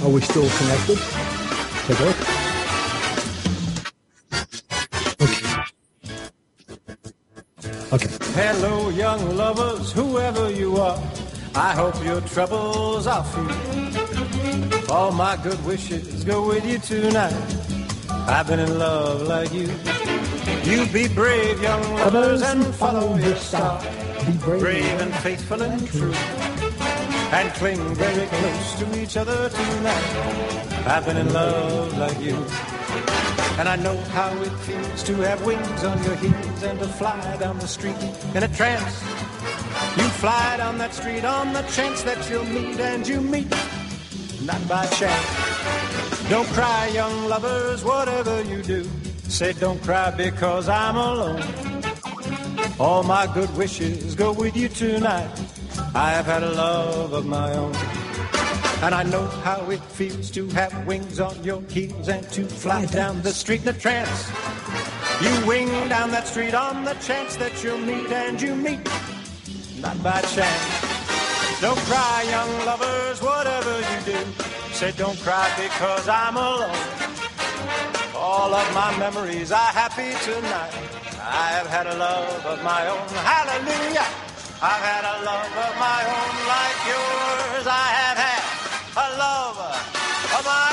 Are we still connected? Take a look. Okay. Hello, young lovers, whoever you are. I hope your troubles are few. All my good wishes go with you tonight. I've been in love like you. You be brave, young lovers, and follow your star. Be brave and faithful and true. And cling very close to each other tonight. I've been in love like you. And I know how it feels to have wings on your heels and to fly down the street in a trance. You fly down that street on the chance that you'll meet, and you meet, not by chance. Don't cry, young lovers, whatever you do. Say don't cry because I'm alone. All my good wishes go with you tonight. I have had a love of my own. And I know how it feels to have wings on your heels and to fly down the street in a trance. You wing down that street on the chance that you'll meet, and you meet, not by chance. Don't cry, young lovers, whatever you do. Say don't cry because I'm alone. All of my memories are happy tonight. I have had a love of my own. Hallelujah. I've had a love of my own like yours. I have had a love of my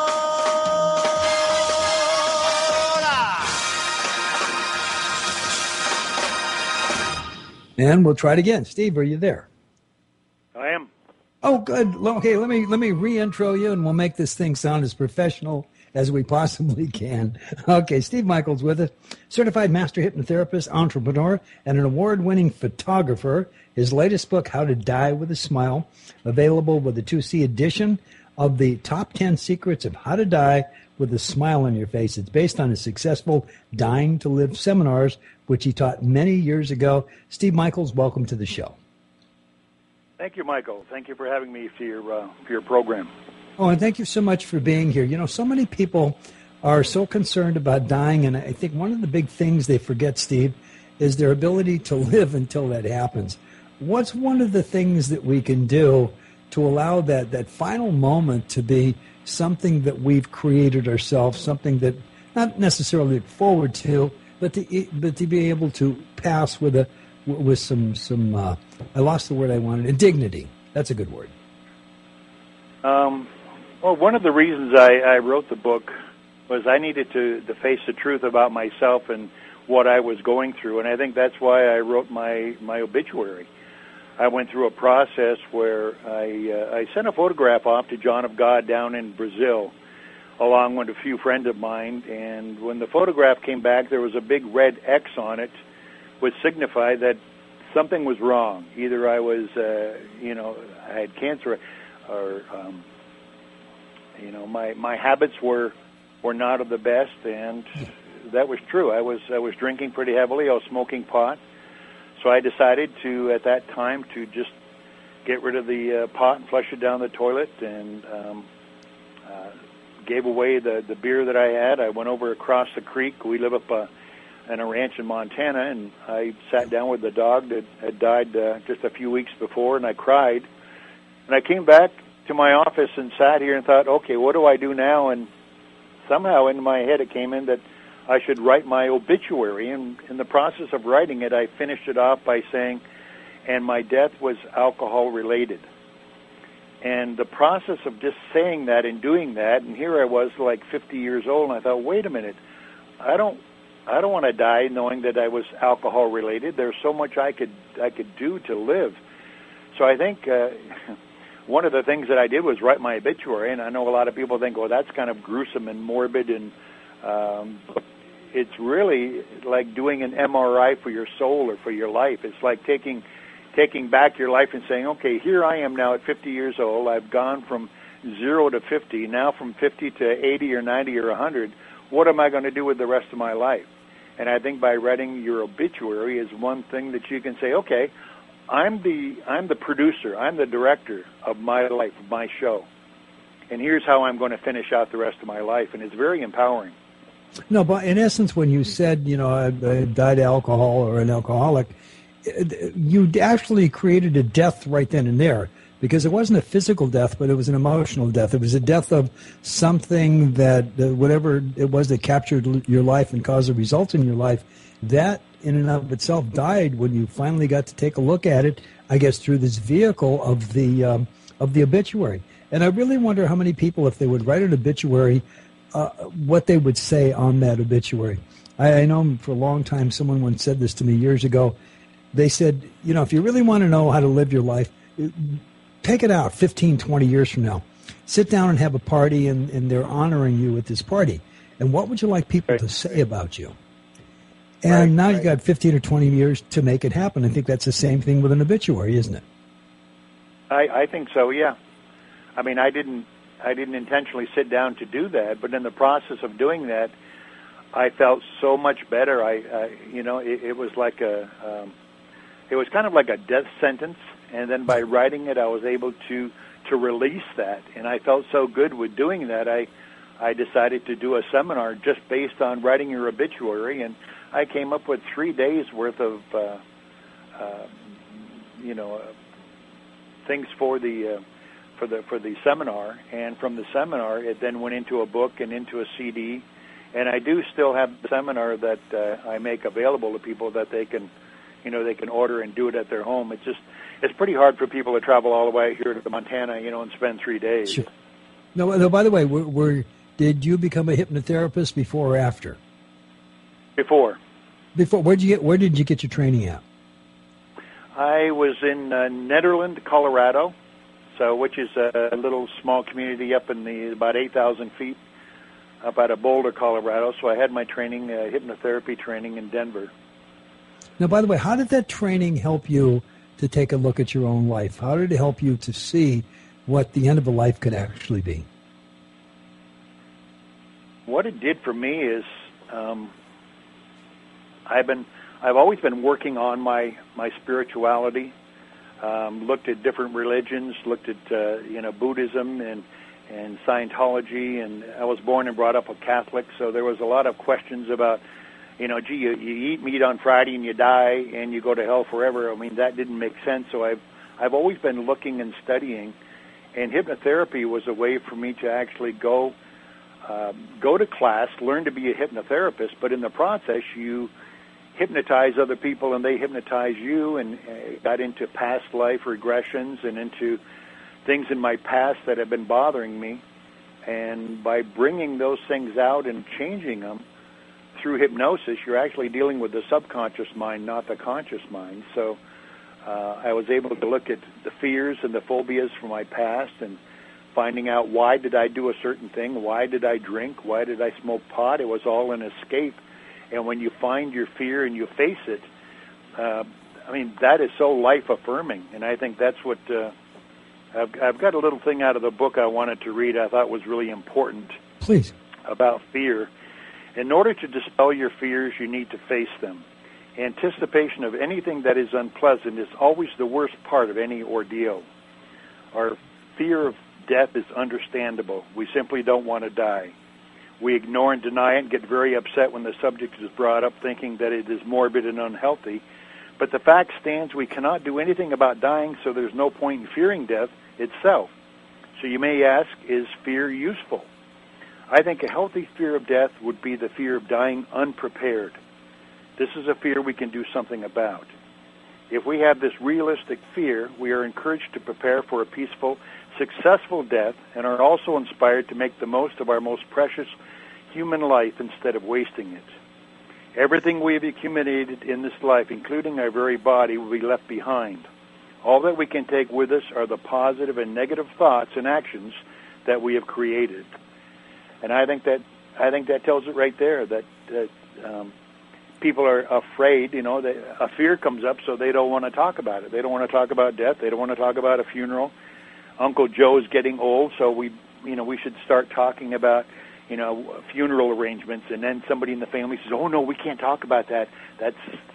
own. And we'll try it again. Steve, are you there? I am. Oh, good. Okay, let me re-intro you, and we'll make this thing sound as professional as we possibly can. Okay, Steve Michaels with us, certified master hypnotherapist, entrepreneur, and an award-winning photographer. His latest book, How to Die with a Smile, available with the 2C edition of the Top 10 Secrets of How to Die with a Smile on Your Face. It's based on his successful Dying to Live seminars, which he taught many years ago. Steve Michaels, welcome to the show. Thank you, Michael. Thank you for having me for your program. Oh, and thank you so much for being here. You know, so many people are so concerned about dying, and I think one of the big things they forget, Steve, is their ability to live until that happens. What's one of the things that we can do to allow that final moment to be something that we've created ourselves, something that not necessarily look forward to, but to be able to pass with some I lost the word I wanted, dignity. That's a good word. Well, one of the reasons I wrote the book was I needed to face the truth about myself and what I was going through, and I think that's why I wrote my obituary. I went through a process where I sent a photograph off to John of God down in Brazil, along with a few friends of mine, and when the photograph came back, there was a big red X on it, which signified that something was wrong. Either I was, I had cancer, or my habits were not of the best, and that was true. I was drinking pretty heavily. I was smoking pot, so I decided to, at that time, to just get rid of the pot and flush it down the toilet, and gave away the beer that I had. I went over across the creek. We live up in a ranch in Montana, and I sat down with the dog that had died just a few weeks before, and I cried. And I came back to my office and sat here and thought, okay, what do I do now? And somehow in my head it came in that I should write my obituary. And in the process of writing it, I finished it off by saying, and my death was alcohol-related. And the process of just saying that and doing that, and here I was like 50 years old, and I thought, wait a minute, I don't want to die knowing that I was alcohol-related. There's so much I could do to live. So I think one of the things that I did was write my obituary, and I know a lot of people think, well, that's kind of gruesome and morbid, and it's really like doing an MRI for your soul or for your life. It's like taking back your life and saying, okay, here I am now at 50 years old. I've gone from 0 to 50, now from 50 to 80 or 90 or 100. What am I going to do with the rest of my life? And I think by writing your obituary is one thing that you can say, okay, I'm the producer, I'm the director of my life, of my show, and here's how I'm going to finish out the rest of my life, and it's very empowering. No, but in essence, when you said, I died of alcohol or an alcoholic, you actually created a death right then and there. because it wasn't a physical death, but it was an emotional death. It was a death of something that, whatever it was that captured your life and caused a result in your life, that in and of itself died when you finally got to take a look at it, I guess, through this vehicle of the obituary. And I really wonder how many people, if they would write an obituary, what they would say on that obituary. I know for a long time, someone once said this to me years ago. They said, if you really want to know how to live your life, take it out 15, 20 years from now. Sit down and have a party, and they're honoring you at this party. And what would you like people to say about you? And now you've got 15 or 20 years to make it happen. I think that's the same thing with an obituary, isn't it? I think so, yeah. I mean, I didn't intentionally sit down to do that, but in the process of doing that, I felt so much better. It was like it was kind of like a death sentence, and then by writing it, I was able to release that, and I felt so good with doing that. I decided to do a seminar just based on writing your obituary, and I came up with 3 days worth of things for the seminar, and from the seminar, it then went into a book and into a CD, and I do still have the seminar that I make available to people that they can order and do it at their home. It's pretty hard for people to travel all the way here to Montana, and spend 3 days. Sure. No, by the way, did you become a hypnotherapist before or after? Before. Where did you get your training at? I was in Nederland, Colorado, which is a little small community up in about 8,000 feet up out of Boulder, Colorado. So I had my training, hypnotherapy training in Denver. Now, by the way, how did that training help you to take a look at your own life? How did it help you to see what the end of a life could actually be? What it did for me is I've always been working on my spirituality. Looked at different religions, looked at Buddhism and Scientology, and I was born and brought up a Catholic, so there was a lot of questions about, you eat meat on Friday and you die and you go to hell forever. I mean, that didn't make sense. So I've always been looking and studying, and hypnotherapy was a way for me to actually go to class, learn to be a hypnotherapist, but in the process you hypnotize other people and they hypnotize you, and got into past life regressions and into things in my past that have been bothering me. And by bringing those things out and changing them through hypnosis, you're actually dealing with the subconscious mind, not the conscious mind. So I was able to look at the fears and the phobias from my past and finding out why did I do a certain thing, why did I drink, why did I smoke pot. It was all an escape. And when you find your fear and you face it, that is so life-affirming. And I think that's what I've got a little thing out of the book I wanted to read I thought was really important. Please. About fear. In order to dispel your fears, you need to face them. Anticipation of anything that is unpleasant is always the worst part of any ordeal. Our fear of death is understandable. We simply don't want to die. We ignore and deny it and get very upset when the subject is brought up, thinking that it is morbid and unhealthy. But the fact stands we cannot do anything about dying, so there's no point in fearing death itself. So you may ask, is fear useful? I think a healthy fear of death would be the fear of dying unprepared. This is a fear we can do something about. If we have this realistic fear, we are encouraged to prepare for a peaceful, successful death and are also inspired to make the most of our most precious human life instead of wasting it. Everything we have accumulated in this life, including our very body, will be left behind. All that we can take with us are the positive and negative thoughts and actions that we have created. And I think that tells it right there that people are afraid. That a fear comes up, so they don't want to talk about it. They don't want to talk about death. They don't want to talk about a funeral. Uncle Joe's getting old, so we should start talking about funeral arrangements. And then somebody in the family says, "Oh no, we can't talk about that. That's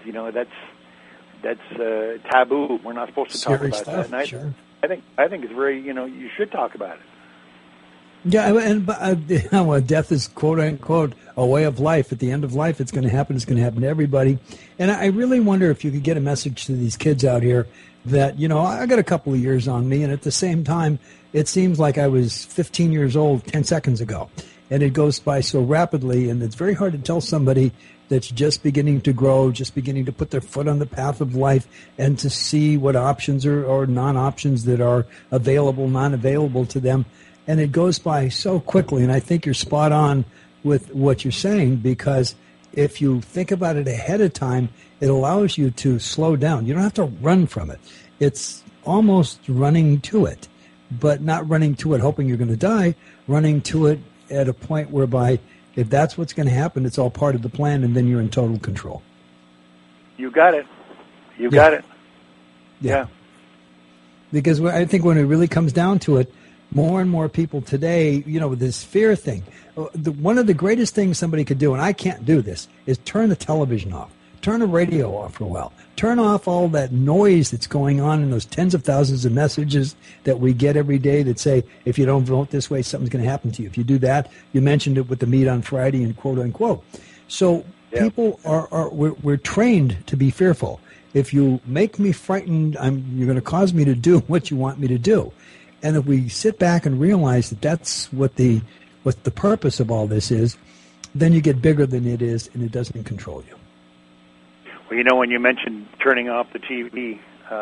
taboo. We're not supposed to talk about that." And I think it's very you should talk about it. Yeah, and well, death is quote unquote a way of life. At the end of life, it's going to happen. It's going to happen to everybody. And I really wonder if you could get a message to these kids out here that, I got a couple of years on me, and at the same time, it seems like I was 15 years old 10 seconds ago, and it goes by so rapidly, and it's very hard to tell somebody that's just beginning to grow, just beginning to put their foot on the path of life, and to see what options or non-options that are available, non-available to them. And it goes by so quickly, and I think you're spot on with what you're saying, because if you think about it ahead of time, it allows you to slow down. You don't have to run from it. It's almost running to it, but not running to it hoping you're going to die, running to it at a point whereby if that's what's going to happen, it's all part of the plan, and then you're in total control. You got it. You got it. Yeah. Because I think when it really comes down to it, more and more people today, with this fear thing, one of the greatest things somebody could do, and I can't do this, is turn the television off, turn the radio off for a while, turn off all that noise that's going on in those tens of thousands of messages that we get every day that say, if you don't vote this way, something's going to happen to you. If you do that, you mentioned it with the meet on Friday and quote unquote. So people we're trained to be fearful. If you make me frightened, you're going to cause me to do what you want me to do. And if we sit back and realize that that's what the purpose of all this is, then you get bigger than it is, and it doesn't control you. Well, when you mentioned turning off the TV,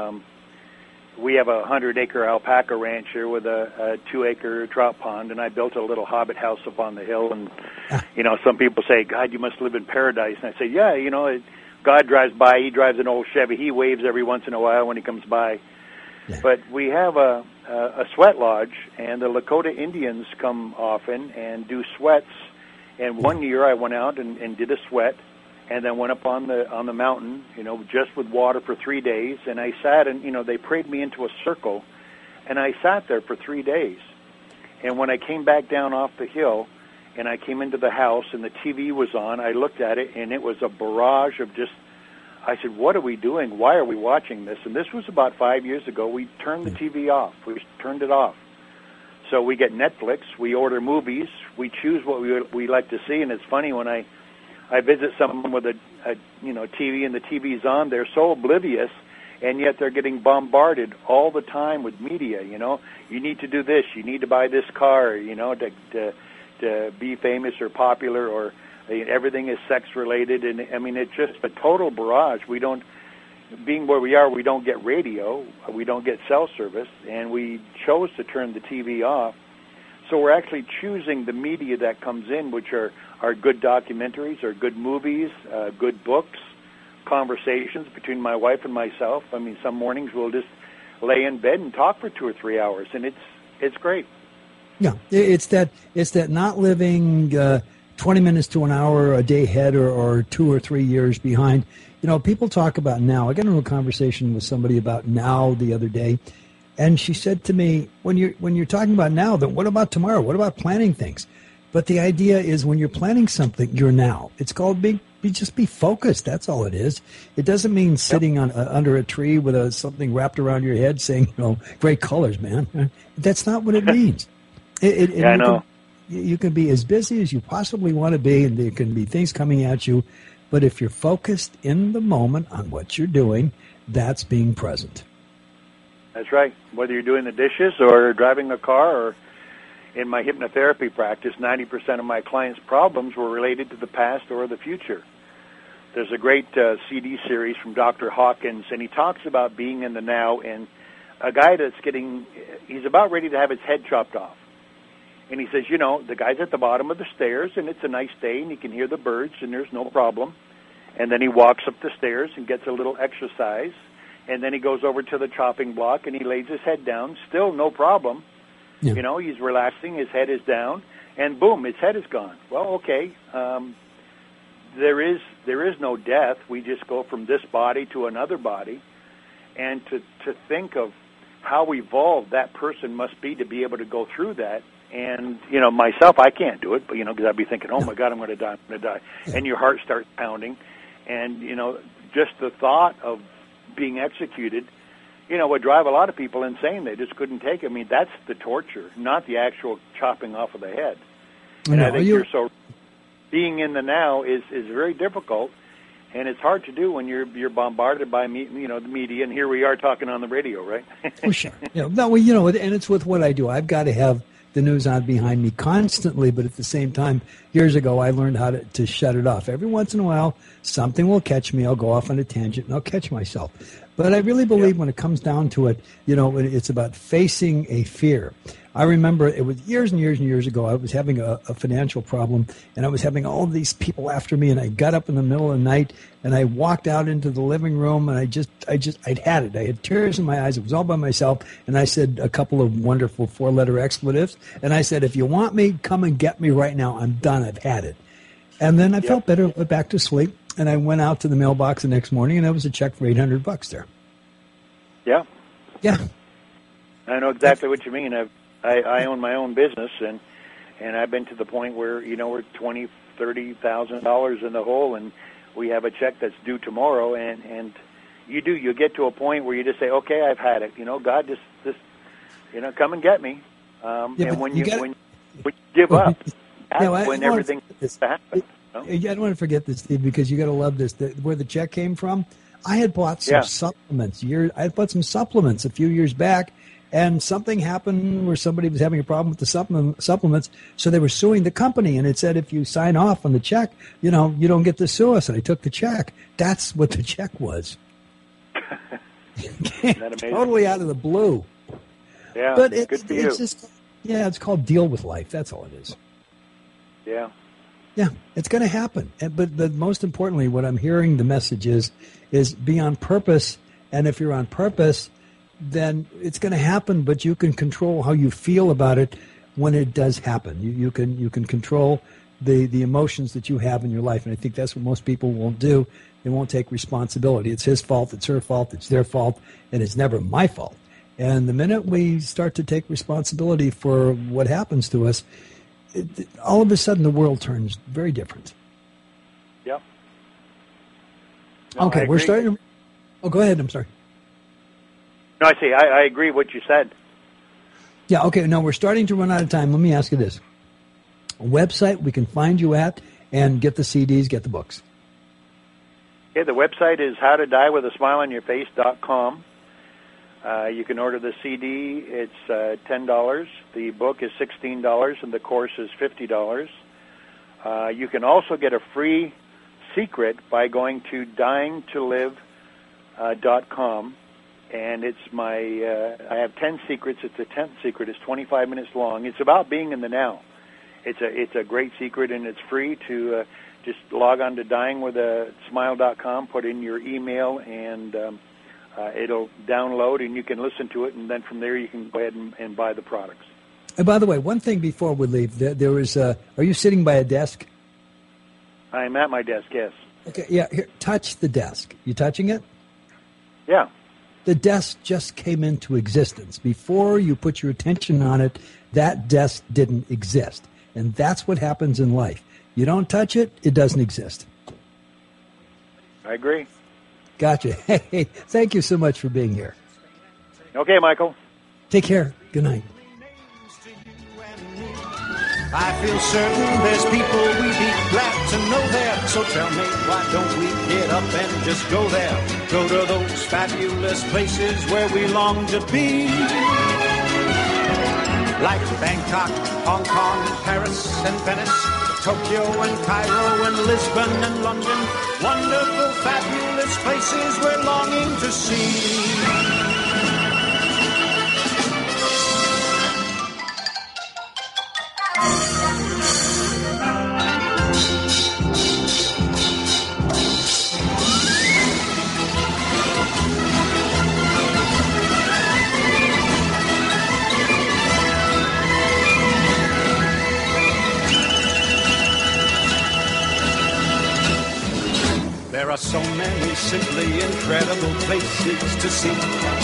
we have a 100-acre alpaca ranch here with a 2-acre trout pond, and I built a little hobbit house up on the hill. And, some people say, God, you must live in paradise. And I say, yeah, God drives by. He drives an old Chevy. He waves every once in a while when he comes by. Yeah. But we have a sweat lodge, and the Lakota Indians come often and do sweats. And one year I went out and did a sweat, and then went up on the mountain, just with water for 3 days. And I sat, and they prayed me into a circle, and I sat there for 3 days. And when I came back down off the hill, and I came into the house, and the TV was on, I looked at it, and it was a barrage of just. I said, what are we doing? Why are we watching this? And this was about 5 years ago. We turned the TV off. We turned it off. So we get Netflix. We order movies. We choose what we like to see. And it's funny when I visit someone with a TV and the TV's on, they're so oblivious, and yet they're getting bombarded all the time with media. You need to do this. You need to buy this car. To be famous or popular or. Everything is sex-related, and it's just a total barrage. Being where we are, we don't get radio, we don't get cell service, and we chose to turn the TV off. So we're actually choosing the media that comes in, which are good documentaries, or good movies, good books, conversations between my wife and myself. Some mornings we'll just lay in bed and talk for 2 or 3 hours, and it's great. Yeah, it's that not living 20 minutes to an hour a day ahead or 2 or 3 years behind. People talk about now. I got into a conversation with somebody about now the other day, and she said to me, when you're talking about now, then what about tomorrow? What about planning things? But the idea is when you're planning something, you're now. It's called just be focused. That's all it is. It doesn't mean sitting under a tree with something wrapped around your head saying, great colors, man. That's not what it means. I know. You can be as busy as you possibly want to be, and there can be things coming at you. But if you're focused in the moment on what you're doing, that's being present. That's right. Whether you're doing the dishes or driving a car, or in my hypnotherapy practice, 90% of my clients' problems were related to the past or the future. There's a great CD series from Dr. Hawkins, and he talks about being in the now, and a guy he's about ready to have his head chopped off. And he says, the guy's at the bottom of the stairs, and it's a nice day, and he can hear the birds, and there's no problem. And then he walks up the stairs and gets a little exercise, and then he goes over to the chopping block, and he lays his head down, still no problem. Yeah. He's relaxing, his head is down, and boom, his head is gone. Well, okay, there is no death. We just go from this body to another body, and to think of how evolved that person must be to be able to go through that. And, myself, I can't do it, but, because I'd be thinking, oh, my God, I'm going to die. And your heart starts pounding. And, just the thought of being executed would drive a lot of people insane. They just couldn't take it. I mean, that's the torture, not the actual chopping off of the head. And I think being in the now is very difficult, and it's hard to do when you're bombarded by the media. And here we are talking on the radio, right? Oh, sure. And it's with what I do. I've got to have the news on behind me constantly, but at the same time, years ago, I learned how to shut it off. Every once in a while, something will catch me. I'll go off on a tangent, and I'll catch myself. But I really believe when it comes down to it, it's about facing a fear. I remember it was years and years and years ago. I was having a financial problem, and I was having all of these people after me, and I got up in the middle of the night, and I walked out into the living room, and I'd had it. I had tears in my eyes. It was all by myself, and I said a couple of wonderful 4-letter expletives, and I said, if you want me, come and get me right now. I'm done. I've had it. And then I felt better, went back to sleep, and I went out to the mailbox the next morning, and there was a check for $800 there. Yeah. Yeah. I know exactly what you mean. I own my own business, and I've been to the point where, we're $20,000-$30,000 in the hole, and we have a check that's due tomorrow, and you get to a point where you just say, okay, I've had it. God, just come and get me. And when you give up, that's when everything happens. I don't want to forget this, Steve, because you got to love this. Where the check came from, I had bought some supplements. I had bought some supplements a few years back, and something happened where somebody was having a problem with the supplements, so they were suing the company, and it said if you sign off on the check, you don't get to sue us. And I took the check. That's what the check was. Isn't that amazing? Totally out of the blue. Yeah, but good for you. It's called deal with life. That's all it is. Yeah. Yeah, it's going to happen. But most importantly, what I'm hearing the message is be on purpose. And if you're on purpose, then it's going to happen, but you can control how you feel about it when it does happen. You can control the emotions that you have in your life. And I think that's what most people won't do. They won't take responsibility. It's his fault, it's her fault, it's their fault, and it's never my fault. And the minute we start to take responsibility for what happens to us, all of a sudden the world turns very different. Yeah. No, okay, we're starting. Oh, go ahead. I'm sorry. No, I agree with what you said. Yeah, okay. No, we're starting to run out of time. Let me ask you this. A website we can find you at and get the CDs, get the books. Yeah, the website is howtodiewithasmileonyourface.com. You can order the CD. It's $10. The book is $16, and the course is $50. You can also get a free secret by going to dyingtolive.com. And it's I have 10 secrets. It's the 10th secret. It's 25 minutes long. It's about being in the now. It's a great secret, and it's free to just log on to dyingwithasmile.com, put in your email, and it'll download, and you can listen to it, and then from there you can go ahead and buy the products. And by the way, one thing before we leave, there is are you sitting by a desk? I'm at my desk, yes. Okay, yeah, here, touch the desk. You touching it? Yeah. The desk just came into existence. Before you put your attention on it, that desk didn't exist. And that's what happens in life. You don't touch it, it doesn't exist. I agree. Gotcha. Hey, thank you so much for being here. Okay, Michael. Take care. Good night. I feel certain there's people we'd be glad to know there. So tell me, why don't we get up and just go there? Go to those fabulous places where we long to be. Like Bangkok, Hong Kong, Paris and Venice, Tokyo and Cairo and Lisbon and London. Wonderful, fabulous places we're longing to see. There are so many simply incredible places to see.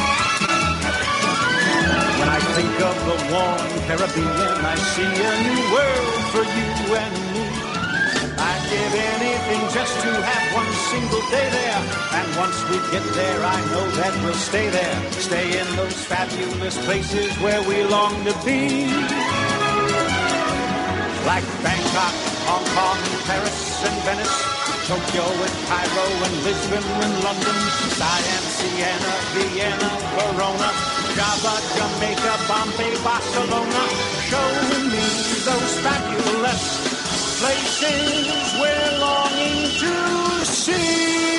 When I think of the warm Caribbean, I see a new world for you and me. I'd give anything anything just to have one single day there. And once we get there, I know that we'll stay there. Stay in those fabulous places where we long to be. Like Bangkok, Hong Kong, Paris and Venice, Tokyo and Cairo and Lisbon and London, Siam, Siena, Vienna, Verona, Java, Jamaica, Bombay, Barcelona. Show me those fabulous places we're longing to see.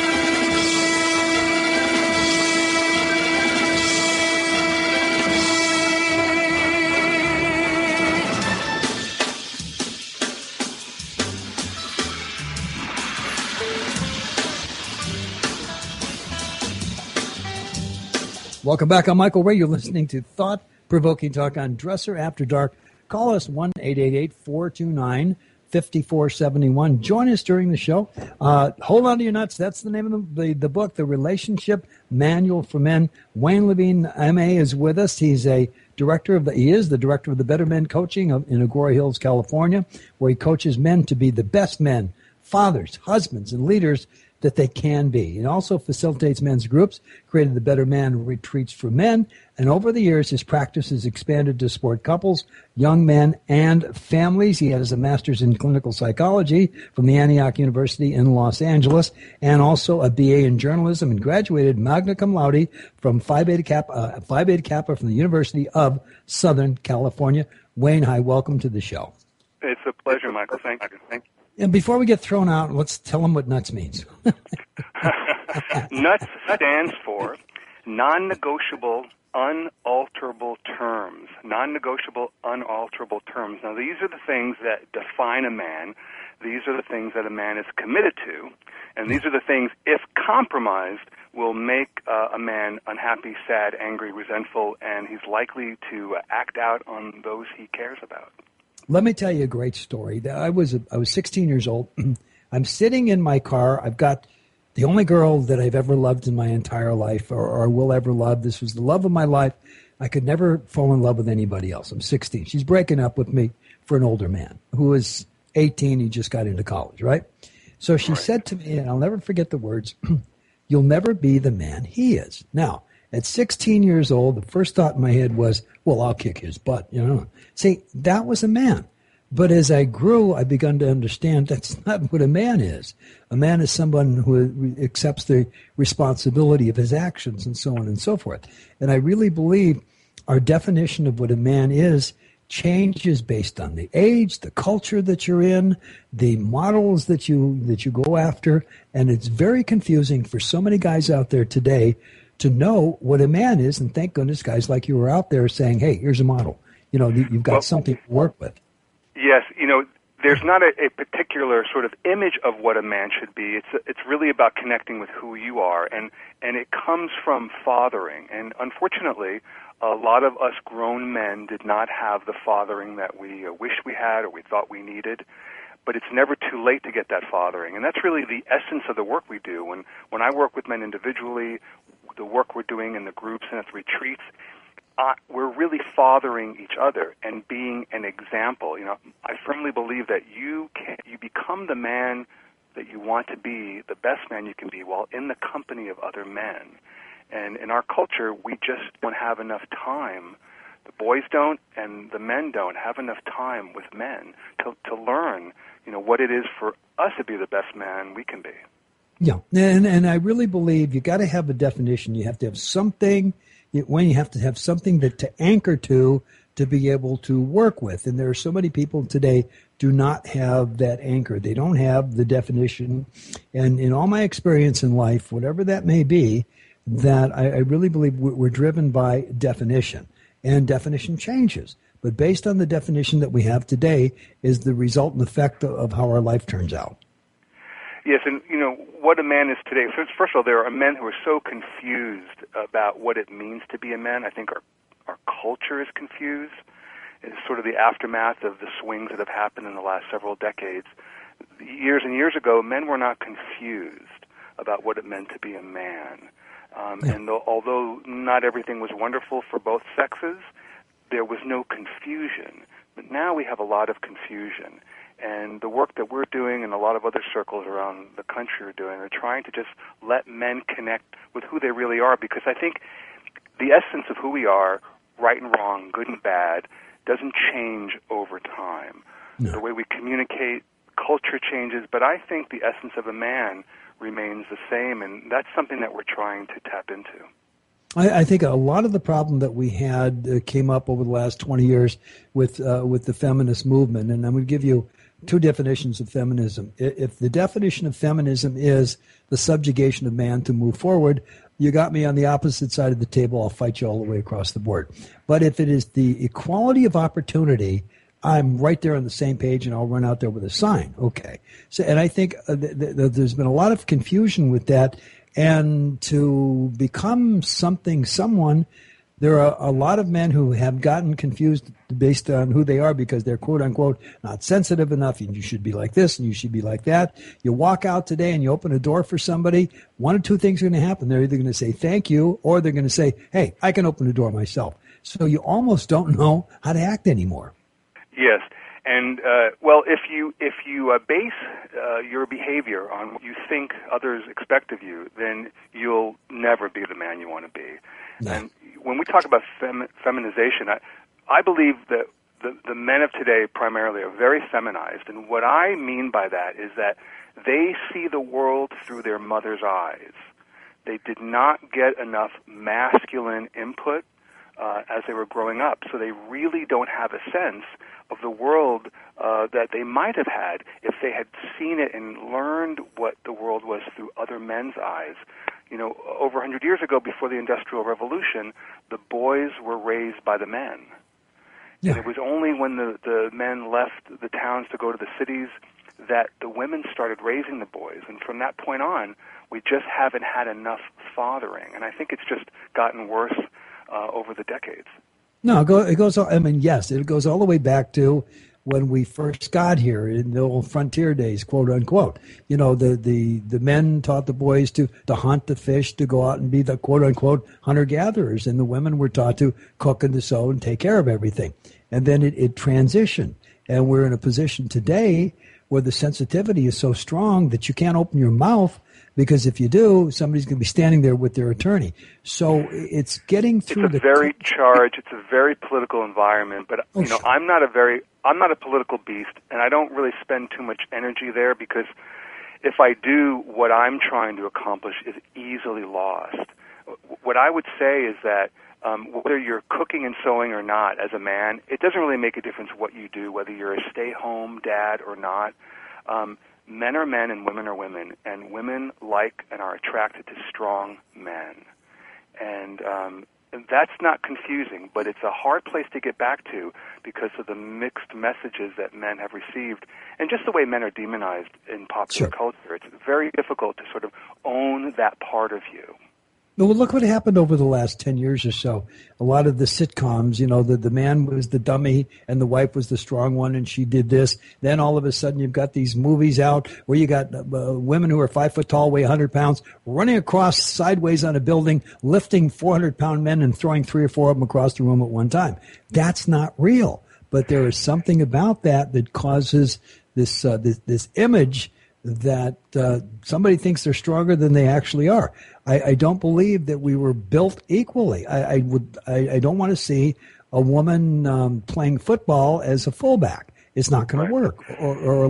Welcome back. I'm Michael Ray. You're listening to Thought-Provoking Talk on Dresser After Dark. Call us 1-888-429-5471. Join us during the show. Hold on to your nuts. That's the name of the book, The Relationship Manual for Men. Wayne Levine, M.A., is with us. He is the director of the Better Men Coaching in Agoura Hills, California, where he coaches men to be the best men, fathers, husbands, and leaders that they can be. He also facilitates men's groups, created the Better Man Retreats for Men, and over the years his practice has expanded to support couples, young men, and families. He has a master's in clinical psychology from the Antioch University in Los Angeles, and also a BA in journalism, and graduated magna cum laude from Phi Beta Kappa from the University of Southern California. Wayne, hi, welcome to the show. It's a pleasure, Michael. Thank you. And before we get thrown out, let's tell them what NUTS means. NUTS stands for non-negotiable, unalterable terms. Non-negotiable, unalterable terms. Now, these are the things that define a man. These are the things that a man is committed to. And these are the things, if compromised, will make a man unhappy, sad, angry, resentful, and he's likely to act out on those he cares about. Let me tell you a great story. I was 16 years old. I'm sitting in my car. I've got the only girl that I've ever loved in my entire life or will ever love. This was the love of my life. I could never fall in love with anybody else. I'm 16. She's breaking up with me for an older man who is 18. He just got into college, right? So she said to me, and I'll never forget the words, "You'll never be the man he is." Now, at 16 years old, the first thought in my head was, well, I'll kick his butt, you know. See, that was a man. But as I grew, I began to understand that's not what a man is. A man is someone who accepts the responsibility of his actions and so on and so forth. And I really believe our definition of what a man is changes based on the age, the culture that you're in, the models that you go after. And it's very confusing for so many guys out there today to know what a man is, and thank goodness guys like you are out there saying, hey, here's a model. You know, you've got something to work with. Yes, you know, there's not a particular sort of image of what a man should be. It's really about connecting with who you are, and it comes from fathering. And unfortunately, a lot of us grown men did not have the fathering that we wish we had or we thought we needed. But it's never too late to get that fathering. And that's really the essence of the work we do. When I work with men individually, the work we're doing in the groups and at the retreats, we're really fathering each other and being an example. You know, I firmly believe that you become the man that you want to be, the best man you can be, while in the company of other men. And in our culture, we just don't have enough time. The boys don't, and the men don't have enough time with men to learn, you know, what it is for us to be the best man we can be. Yeah, and I really believe you got to have a definition. You have to have something. When you have to have something to anchor to be able to work with. And there are so many people today do not have that anchor. They don't have the definition. And in all my experience in life, whatever that may be, that I really believe we're driven by definition. And definition changes. But based on the definition that we have today is the resultant effect of how our life turns out. Yes, and, you know, what a man is today. First of all, there are men who are so confused about what it means to be a man. I think our culture is confused. It's sort of the aftermath of the swings that have happened in the last several decades. Years and years ago, men were not confused about what it meant to be a man. And although not everything was wonderful for both sexes, there was no confusion. But now we have a lot of confusion. And the work that we're doing and a lot of other circles around the country are doing are trying to just let men connect with who they really are, because I think the essence of who we are, right and wrong, good and bad, doesn't change over time. No. The way we communicate, culture changes, but I think the essence of a man remains the same, and that's something that we're trying to tap into. I think a lot of the problem that we had came up over the last 20 years with the feminist movement, and I'm going to give you two definitions of feminism. If the definition of feminism is the subjugation of man to move forward, you got me on the opposite side of the table. I'll fight you all the way across the board. But if it is the equality of opportunity, I'm right there on the same page, and I'll run out there with a sign. Okay. So, and I think there's been a lot of confusion with that. And to become someone, there are a lot of men who have gotten confused based on who they are because they're, quote unquote, not sensitive enough. And you should be like this and you should be like that. You walk out today and you open a door for somebody, one of two things are going to happen. They're either going to say thank you, or they're going to say, hey, I can open the door myself. So you almost don't know how to act anymore. Yes. And, well, if you base your behavior on what you think others expect of you, then you'll never be the man you want to be. No. And when we talk about feminization, I believe that the men of today primarily are very feminized. And what I mean by that is that they see the world through their mother's eyes. They did not get enough masculine input as they were growing up, so they really don't have a sense of the world that they might have had if they had seen it and learned what the world was through other men's eyes. You know, over 100 years ago, before the Industrial Revolution, the boys were raised by the men. Yeah. And it was only when the men left the towns to go to the cities that the women started raising the boys. And from that point on, we just haven't had enough fathering. And I think it's just gotten worse over the decades. No, it goes. I mean, yes, it goes all the way back to when we first got here in the old frontier days, quote unquote. You know, the men taught the boys to hunt, the fish, to go out and be the quote unquote hunter gatherers, and the women were taught to cook and to sew and take care of everything. And then it transitioned, and we're in a position today where the sensitivity is so strong that you can't open your mouth, because if you do, somebody's going to be standing there with their attorney. So it's getting through. It's a very charged. It's a very political environment. But sure. I'm not a political beast, and I don't really spend too much energy there, because if I do, what I'm trying to accomplish is easily lost. What I would say is that whether you're cooking and sewing or not, as a man, it doesn't really make a difference what you do, whether you're a stay-home dad or not. Men are men and women are women, and women like and are attracted to strong men. And that's not confusing, but it's a hard place to get back to because of the mixed messages that men have received and just the way men are demonized in popular culture. It's very difficult to sort of own that part of you. Well, look what happened over the last 10 years or so. A lot of the sitcoms, you know, the man was the dummy and the wife was the strong one, and she did this. Then all of a sudden you've got these movies out where you got women who are 5 foot tall, weigh 100 pounds, running across sideways on a building, lifting 400-pound men and throwing 3 or 4 of them across the room at one time. That's not real. But there is something about that causes this image that somebody thinks they're stronger than they actually are. I don't believe that we were built equally. I don't want to see a woman playing football as a fullback. It's not going to work. Or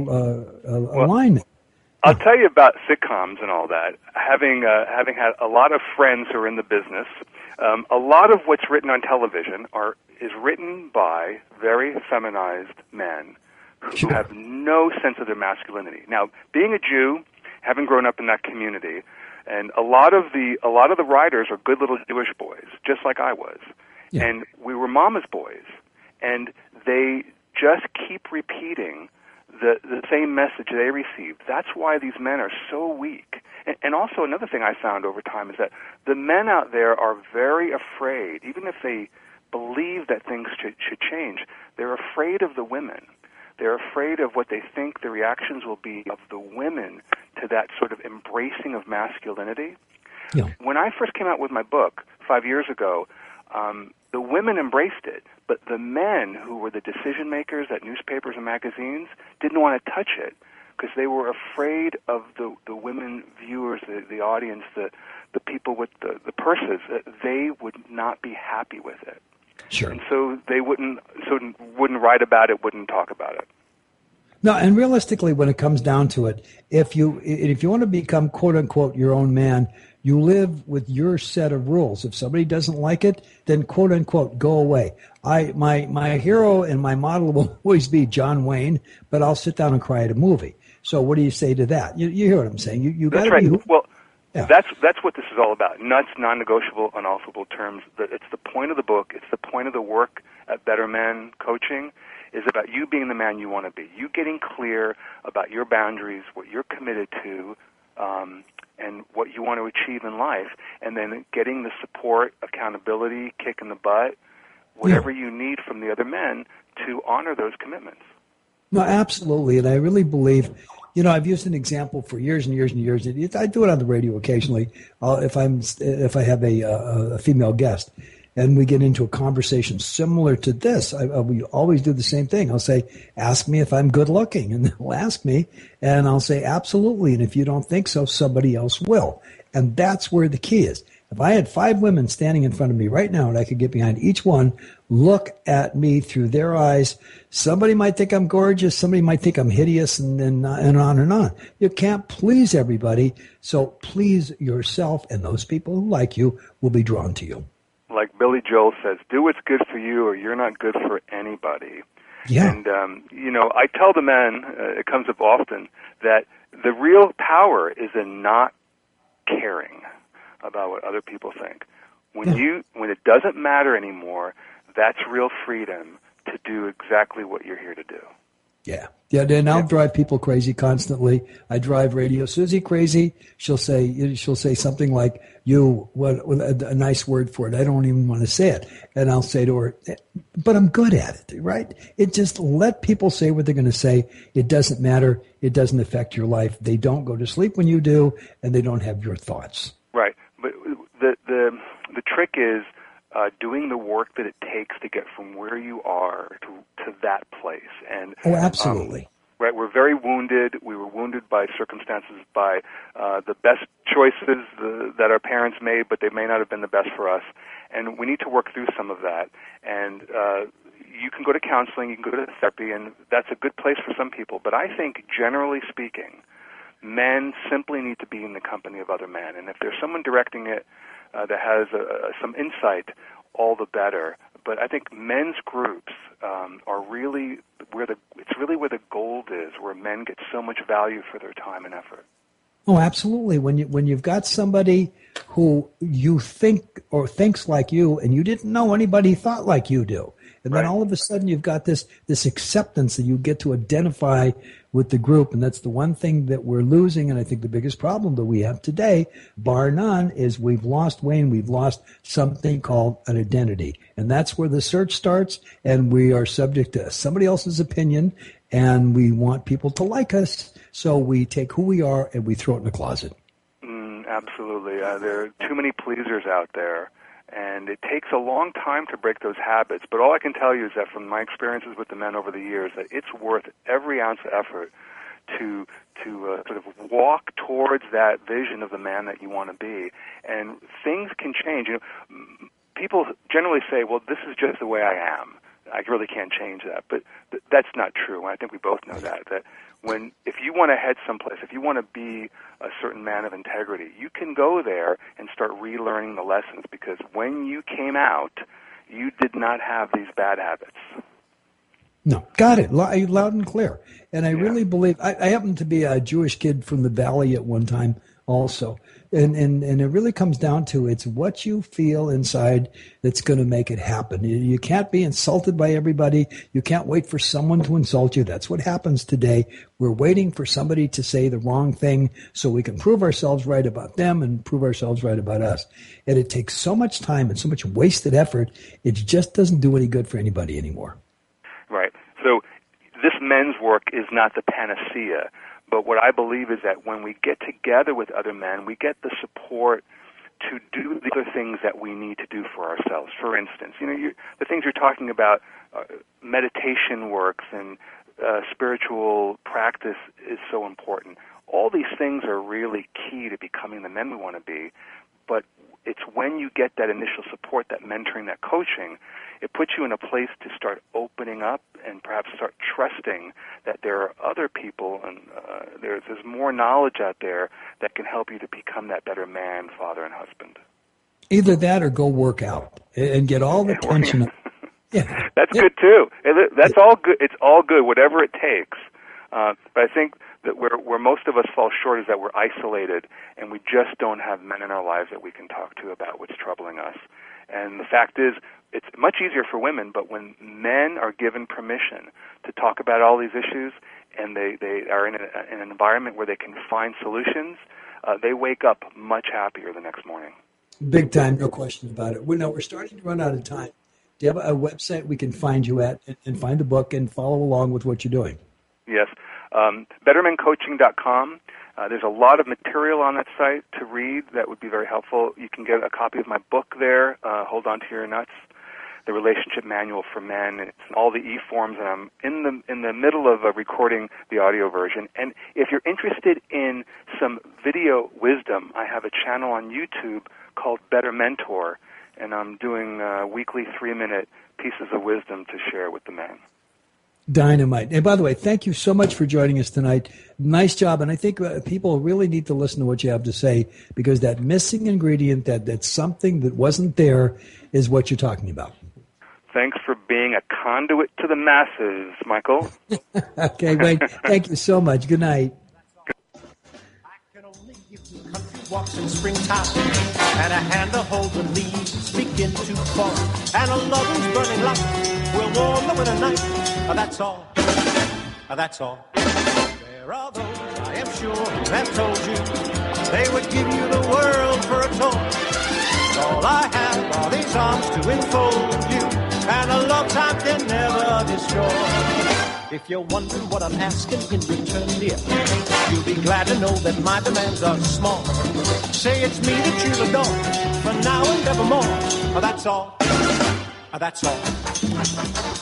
a lineman. I'll tell you about sitcoms and all that. Having had a lot of friends who are in the business, a lot of what's written on television is written by very feminized men who have no sense of their masculinity. Now, being a Jew, having grown up in that community, and a lot of the writers are good little Jewish boys, just like I was. Yeah. And we were mama's boys. And they just keep repeating the same message they received. That's why these men are so weak. And also another thing I found over time is that the men out there are very afraid, even if they believe that things should change, they're afraid of the women. They're afraid of what they think the reactions will be of the women to that sort of embracing of masculinity. Yeah. When I first came out with my book 5 years ago, the women embraced it, but the men who were the decision makers at newspapers and magazines didn't want to touch it because they were afraid of the women viewers, the audience, the people with the purses. They would not be happy with it. Sure. And so they wouldn't write about it, wouldn't talk about it. No, and realistically, when it comes down to it, if you want to become quote unquote your own man, you live with your set of rules. If somebody doesn't like it, then quote unquote go away. My hero and my model will always be John Wayne, but I'll sit down and cry at a movie. So what do you say to that? You hear what I'm saying? You got to right. be. Well, yeah. That's what this is all about. Nuts, non-negotiable, unalterable terms. It's the point of the book. It's the point of the work at Better Men Coaching. Is about you being the man you want to be. You getting clear about your boundaries, what you're committed to, and what you want to achieve in life, and then getting the support, accountability, kick in the butt, whatever you need from the other men to honor those commitments. No, absolutely, and I really believe. I've used an example for years and years and years. I do it on the radio occasionally if I have a female guest. And we get into a conversation similar to this. We always do the same thing. I'll say, ask me if I'm good looking. And they'll ask me, and I'll say, absolutely. And if you don't think so, somebody else will. And that's where the key is. If I had 5 women standing in front of me right now and I could get behind each one, look at me through their eyes, somebody might think I'm gorgeous, somebody might think I'm hideous, and on and on. You can't please everybody. So please yourself, and those people who like you will be drawn to you. Like Billy Joel says, do what's good for you or you're not good for anybody. Yeah. And, I tell the men, it comes up often, that the real power is in not caring about what other people think. When it doesn't matter anymore, that's real freedom to do exactly what you're here to do. Yeah. And I'll drive people crazy constantly. I drive Radio Susie crazy. She'll say something like, a nice word for it. I don't even want to say it. And I'll say to her, but I'm good at it, right? It just let people say what they're going to say. It doesn't matter. It doesn't affect your life. They don't go to sleep when you do, and they don't have your thoughts. Right. But the trick is doing the work that it takes to get from where you are to that place. And absolutely. Right, we're very wounded. We were wounded by circumstances, by the best choices that our parents made, but they may not have been the best for us. And we need to work through some of that. And you can go to counseling, you can go to therapy, and that's a good place for some people. But I think, generally speaking, men simply need to be in the company of other men. And if there's someone directing it that has some insight, all the better. But I think men's groups are really where the gold is, where men get so much value for their time and effort. Oh, absolutely. When you've got somebody who you think or thinks like you, and you didn't know anybody thought like you do, and then all of a sudden you've got this acceptance that you get to identify with the group, and that's the one thing that we're losing, and I think the biggest problem that we have today, bar none, is we've lost, Wayne, we've lost something called an identity. And that's where the search starts, and we are subject to somebody else's opinion, and we want people to like us, so we take who we are and we throw it in the closet. Absolutely. There are too many pleasers out there, and it takes a long time to break those habits. But all I can tell you is that from my experiences with the men over the years, that it's worth every ounce of effort to sort of walk towards that vision of the man that you want to be. And things can change. People generally say, well, this is just the way I am. I really can't change that. But that's not true. I think we both know that if you want to head someplace, if you want to be a certain man of integrity, you can go there and start relearning the lessons, because when you came out, you did not have these bad habits. No, got it. Loud and clear. And I really believe, I happened to be a Jewish kid from the Valley at one time also. And it really comes down to it's what you feel inside that's going to make it happen. You can't be insulted by everybody. You can't wait for someone to insult you. That's what happens today. We're waiting for somebody to say the wrong thing so we can prove ourselves right about them and prove ourselves right about us. And it takes so much time and so much wasted effort. It just doesn't do any good for anybody anymore. Right. So this men's work is not the panacea. But what I believe is that when we get together with other men, we get the support to do the other things that we need to do for ourselves. For instance, the things you're talking about, meditation works and spiritual practice is so important. All these things are really key to becoming the men we want to be, but it's when you get that initial support, that mentoring, that coaching, it puts you in a place to start opening up and perhaps start trusting that there are other people and there's more knowledge out there that can help you to become that better man, father, and husband. Either that or go work out and get all the tension. Yeah. That's good too. That's all good. It's all good, whatever it takes. But I think that where most of us fall short is that we're isolated and we just don't have men in our lives that we can talk to about what's troubling us. And the fact is, it's much easier for women, but when men are given permission to talk about all these issues and they are in an environment where they can find solutions, they wake up much happier the next morning. Big time, no question about it. We're starting to run out of time. Do you have a website we can find you at and find the book and follow along with what you're doing? Yes, bettermencoaching.com. There's a lot of material on that site to read that would be very helpful. You can get a copy of my book there, Hold On to Your Nuts, the relationship manual for men. It's in all the e-forms, and I'm in the middle of recording the audio version. And if you're interested in some video wisdom, I have a channel on YouTube called Better Mentor, and I'm doing weekly 3-minute pieces of wisdom to share with the men. Dynamite. And by the way, thank you so much for joining us tonight. Nice job. And I think people really need to listen to what you have to say, because that missing ingredient, that's something that wasn't there, is what you're talking about. Thanks for being a conduit to the masses, Michael. Okay, Wayne. Thank you so much. Good night. Walks in springtime, and a hand to hold the leaves begin to fall, and a lover's burning light will warm the winter night. That's all. That's all. There are those, I am sure, who have told you they would give you the world for a toy. All I have are these arms to enfold you, and a love time can never destroy. If you're wondering what I'm asking in return, dear, you'll be glad to know that my demands are small. Say it's me that you adore, for now and evermore. That's all. That's all.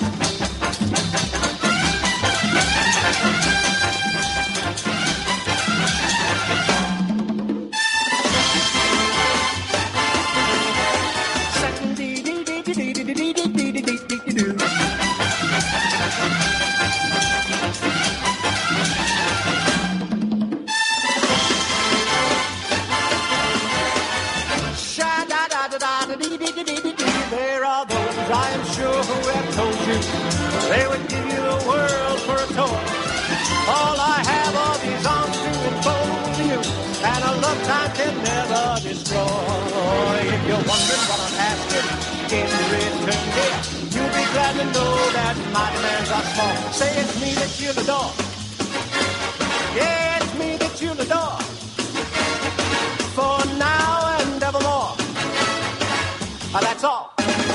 There are those, I am sure, who have told you they would give you the world for a toy. All I have are these arms to enfold you, and a love time can never destroy. If you're wondering what I'm asking in return, dear, you'll be glad to know that my demands are small. Say it's me that you'll adore. Yeah, it's me that you'll adore. For now and evermore. That's all.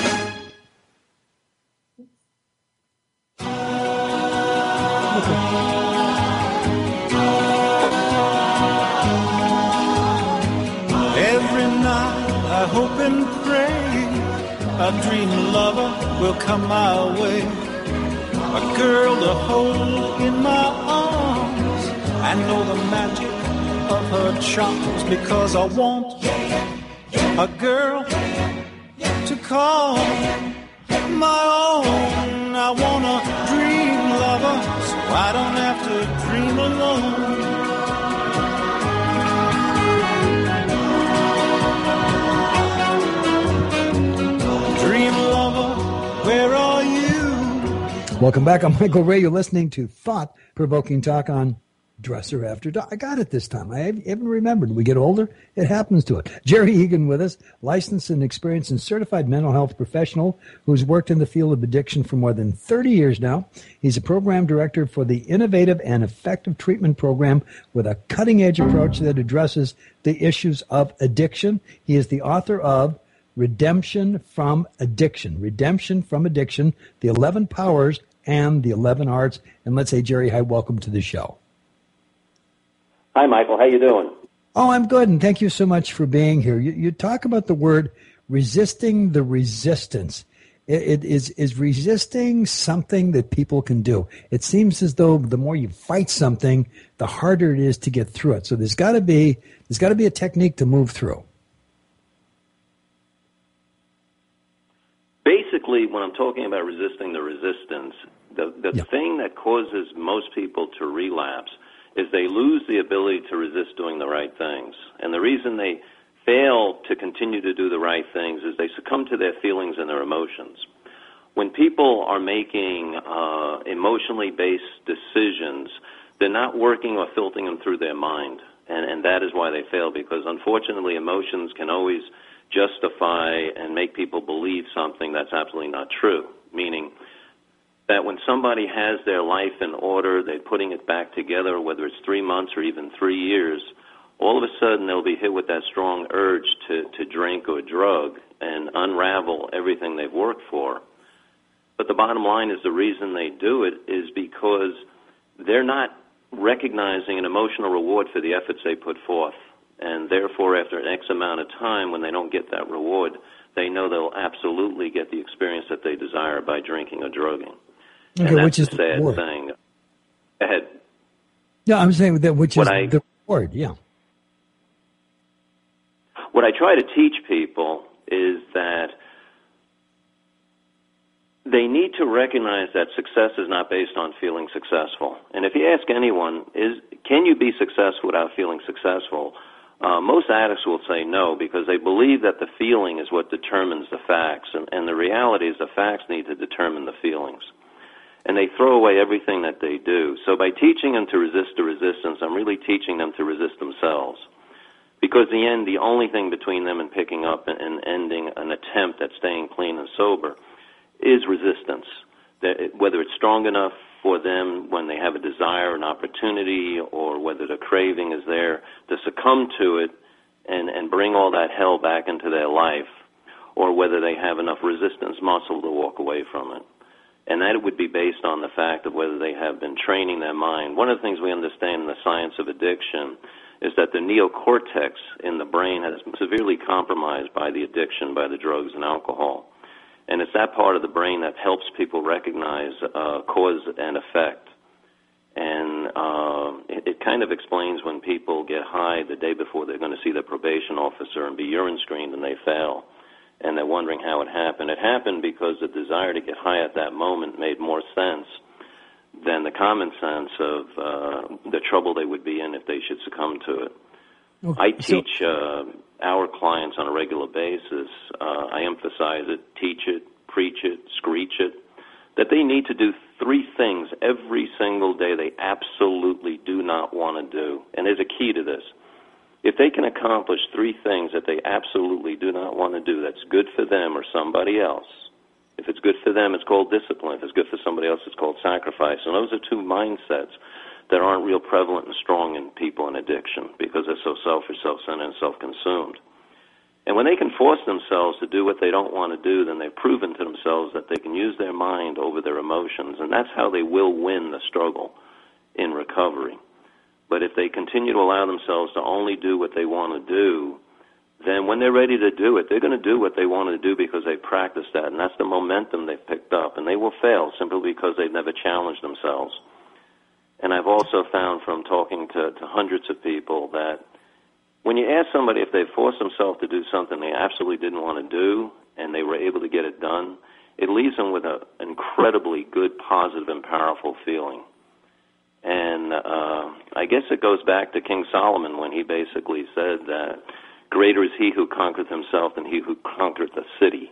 Every night I hope and pray a dream lover will come my way, a girl to hold in my arms. I know the magic of her charms, because I want a girl to call my own. I want a dream lover, so I don't have to dream alone. Dream lover, where are you? Welcome back. I'm Michael Ray. You're listening to Thought-Provoking Talk on Dresser After Dark. I got it this time. I haven't remembered. We get older, it happens to it. Jerry Egan with us, licensed and experienced and certified mental health professional who's worked in the field of addiction for more than 30 years now. He's a program director for the Innovative and Effective Treatment Program with a cutting-edge approach that addresses the issues of addiction. He is the author of Redemption from Addiction, the 11 Powers and the 11 Arts. And let's say, Jerry, hi, welcome to the show. Hi, Michael. How you doing? Oh, I'm good, and thank you so much for being here. You talk about the word resisting the resistance. It is resisting something that people can do. It seems as though the more you fight something, the harder it is to get through it. So there's got to be a technique to move through. Basically, when I'm talking about resisting the resistance, the thing that causes most people to relapse is they lose the ability to resist doing the right things. And the reason they fail to continue to do the right things is they succumb to their feelings and their emotions. When people are making emotionally based decisions, they're not working or filtering them through their mind. And that is why they fail, because unfortunately emotions can always justify and make people believe something that's absolutely not true, meaning that when somebody has their life in order, they're putting it back together, whether it's 3 months or even 3 years, all of a sudden they'll be hit with that strong urge to drink or drug and unravel everything they've worked for. But the bottom line is the reason they do it is because they're not recognizing an emotional reward for the efforts they put forth. And therefore, after an X amount of time, when they don't get that reward, they know they'll absolutely get the experience that they desire by drinking or drugging. Okay, and that's which is the sad reward. thing. Go ahead. Yeah, I'm saying that which is the reward, yeah. What I try to teach people is that they need to recognize that success is not based on feeling successful. And if you ask anyone, can you be successful without feeling successful? Most addicts will say no, because they believe that the feeling is what determines the facts. And the reality is the facts need to determine the feelings. And they throw away everything that they do. So by teaching them to resist the resistance, I'm really teaching them to resist themselves. Because in the end, the only thing between them and picking up and ending an attempt at staying clean and sober is resistance. Whether it's strong enough for them when they have a desire, an opportunity, or whether the craving is there to succumb to it and bring all that hell back into their life, or whether they have enough resistance muscle to walk away from it. And that would be based on the fact of whether they have been training their mind. One of the things we understand in the science of addiction is that the neocortex in the brain has been severely compromised by the addiction, by the drugs and alcohol. And it's that part of the brain that helps people recognize cause and effect. And it kind of explains when people get high the day before they're going to see their probation officer and be urine screened and they fail. And they're wondering how it happened. It happened because the desire to get high at that moment made more sense than the common sense of the trouble they would be in if they should succumb to it. Okay. I teach our clients on a regular basis. I emphasize it, teach it, preach it, screech it, that they need to do 3 things every single day they absolutely do not want to do. And there's a key to this. If they can accomplish 3 things that they absolutely do not want to do that's good for them or somebody else, if it's good for them, it's called discipline. If it's good for somebody else, it's called sacrifice. And those are 2 mindsets that aren't real prevalent and strong in people in addiction because they're so selfish, self-centered, and self-consumed. And when they can force themselves to do what they don't want to do, then they've proven to themselves that they can use their mind over their emotions, and that's how they will win the struggle in recovery. But if they continue to allow themselves to only do what they want to do, then when they're ready to do it, they're going to do what they want to do because they practiced that, and that's the momentum they've picked up. And they will fail simply because they've never challenged themselves. And I've also found from talking to hundreds of people that when you ask somebody if they forced themselves to do something they absolutely didn't want to do and they were able to get it done, it leaves them with an incredibly good, positive, and powerful feeling. And I guess it goes back to King Solomon when he basically said that greater is he who conquereth himself than he who conquereth a city.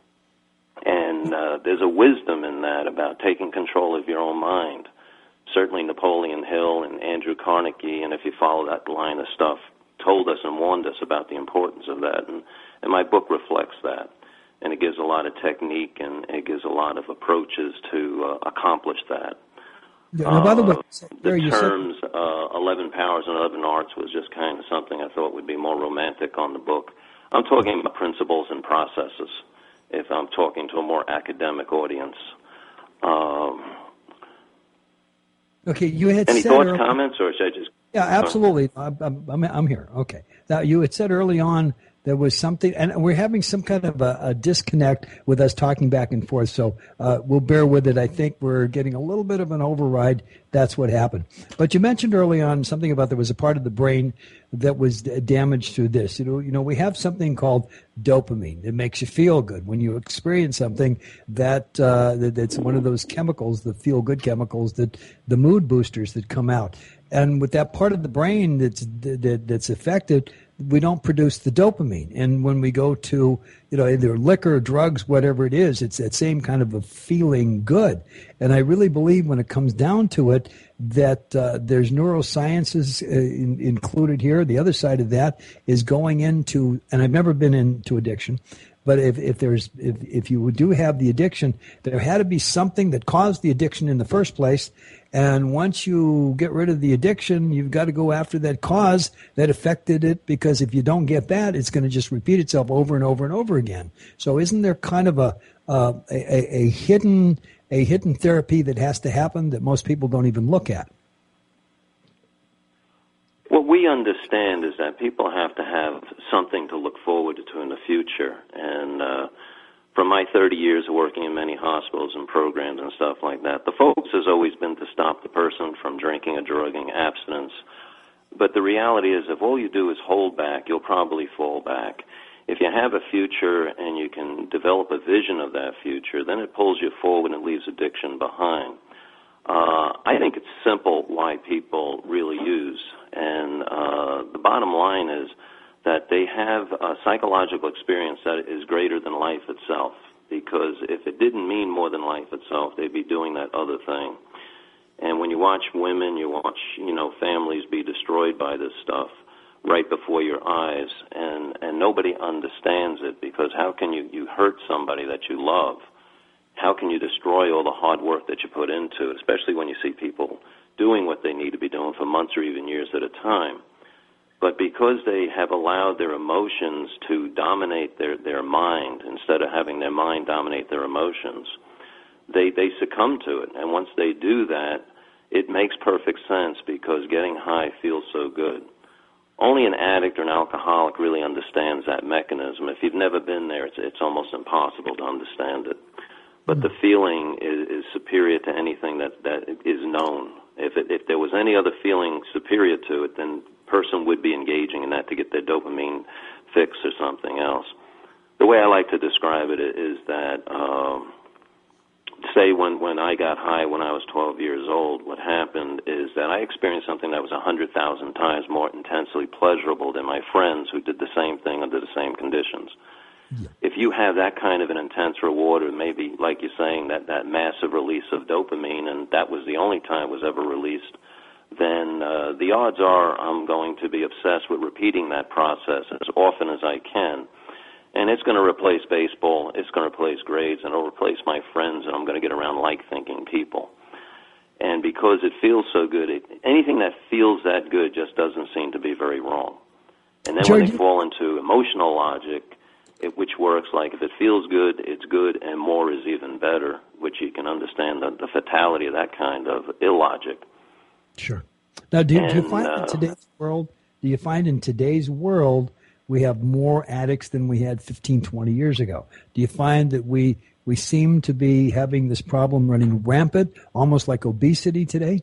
And there's a wisdom in that about taking control of your own mind. Certainly Napoleon Hill and Andrew Carnegie, and if you follow that line of stuff, told us and warned us about the importance of that. And my book reflects that. And it gives a lot of technique and it gives a lot of approaches to accomplish that. Yeah, now, by the way, the terms 11 powers and 11 arts was just kind of something I thought would be more romantic on the book. I'm talking about principles and processes if I'm talking to a more academic audience. Okay, you had Any said thoughts, early, comments, or should I just... Yeah, absolutely. I'm here. Okay. Now, you had said early on there was something, and we're having some kind of a disconnect with us talking back and forth, so we'll bear with it. I think we're getting a little bit of an override. That's what happened. But you mentioned early on something about there was a part of the brain that was damaged through this. You know, we have something called dopamine. It makes you feel good when you experience something that's one of those chemicals, the feel-good chemicals, that the mood boosters that come out. And with that part of the brain that's affected, we don't produce the dopamine. And when we go to, either liquor, drugs, whatever it is, it's that same kind of a feeling good. And I really believe when it comes down to it that there's neurosciences included here. The other side of that is going into, and I've never been into addiction, but if you do have the addiction, there had to be something that caused the addiction in the first place. And once you get rid of the addiction, you've got to go after that cause that affected it, because if you don't get that, it's going to just repeat itself over and over and over again. So isn't there kind of a hidden therapy that has to happen that most people don't even look at? What we understand is that people have to have something to look forward to in the future. And from my 30 years of working in many hospitals and programs and stuff like that, the focus has always been to stop the person from drinking or drugging, abstinence. But the reality is, if all you do is hold back, you'll probably fall back. If you have a future and you can develop a vision of that future, then it pulls you forward and leaves addiction behind. I think it's simple why people really use. And the bottom line is that they have a psychological experience that is greater than life itself. Because if it didn't mean more than life itself, they'd be doing that other thing. And when you watch women, you watch, families be destroyed by this stuff right before your eyes, and nobody understands it, because how can you hurt somebody that you love? How can you destroy all the hard work that you put into it, especially when you see people doing what they need to be doing for months or even years at a time? But because they have allowed their emotions to dominate their mind instead of having their mind dominate their emotions, they succumb to it. And once they do that, it makes perfect sense, because getting high feels so good. Only an addict or an alcoholic really understands that mechanism. If you've never been there, it's almost impossible to understand it. But the feeling is superior to anything that is known. If there was any other feeling superior to it, then person would be engaging in that to get their dopamine fix or something else. The way I like to describe it is that, say when I got high when I was 12 years old, what happened is that I experienced something that was 100,000 times more intensely pleasurable than my friends who did the same thing under the same conditions. Yeah. If you have that kind of an intense reward, or maybe, like you're saying, that massive release of dopamine, and that was the only time it was ever released, then the odds are I'm going to be obsessed with repeating that process as often as I can. And it's going to replace baseball, it's going to replace grades, and it'll replace my friends, and I'm going to get around like-thinking people. And because it feels so good, anything that feels that good just doesn't seem to be very wrong. And then when they fall into emotional logic, which works like if it feels good, it's good, and more is even better, which you can understand the fatality of that kind of illogic. Sure. Now, do you find in today's world? Do you find in today's world we have more addicts than we had 15, 20 years ago? Do you find that we seem to be having this problem running rampant, almost like obesity today?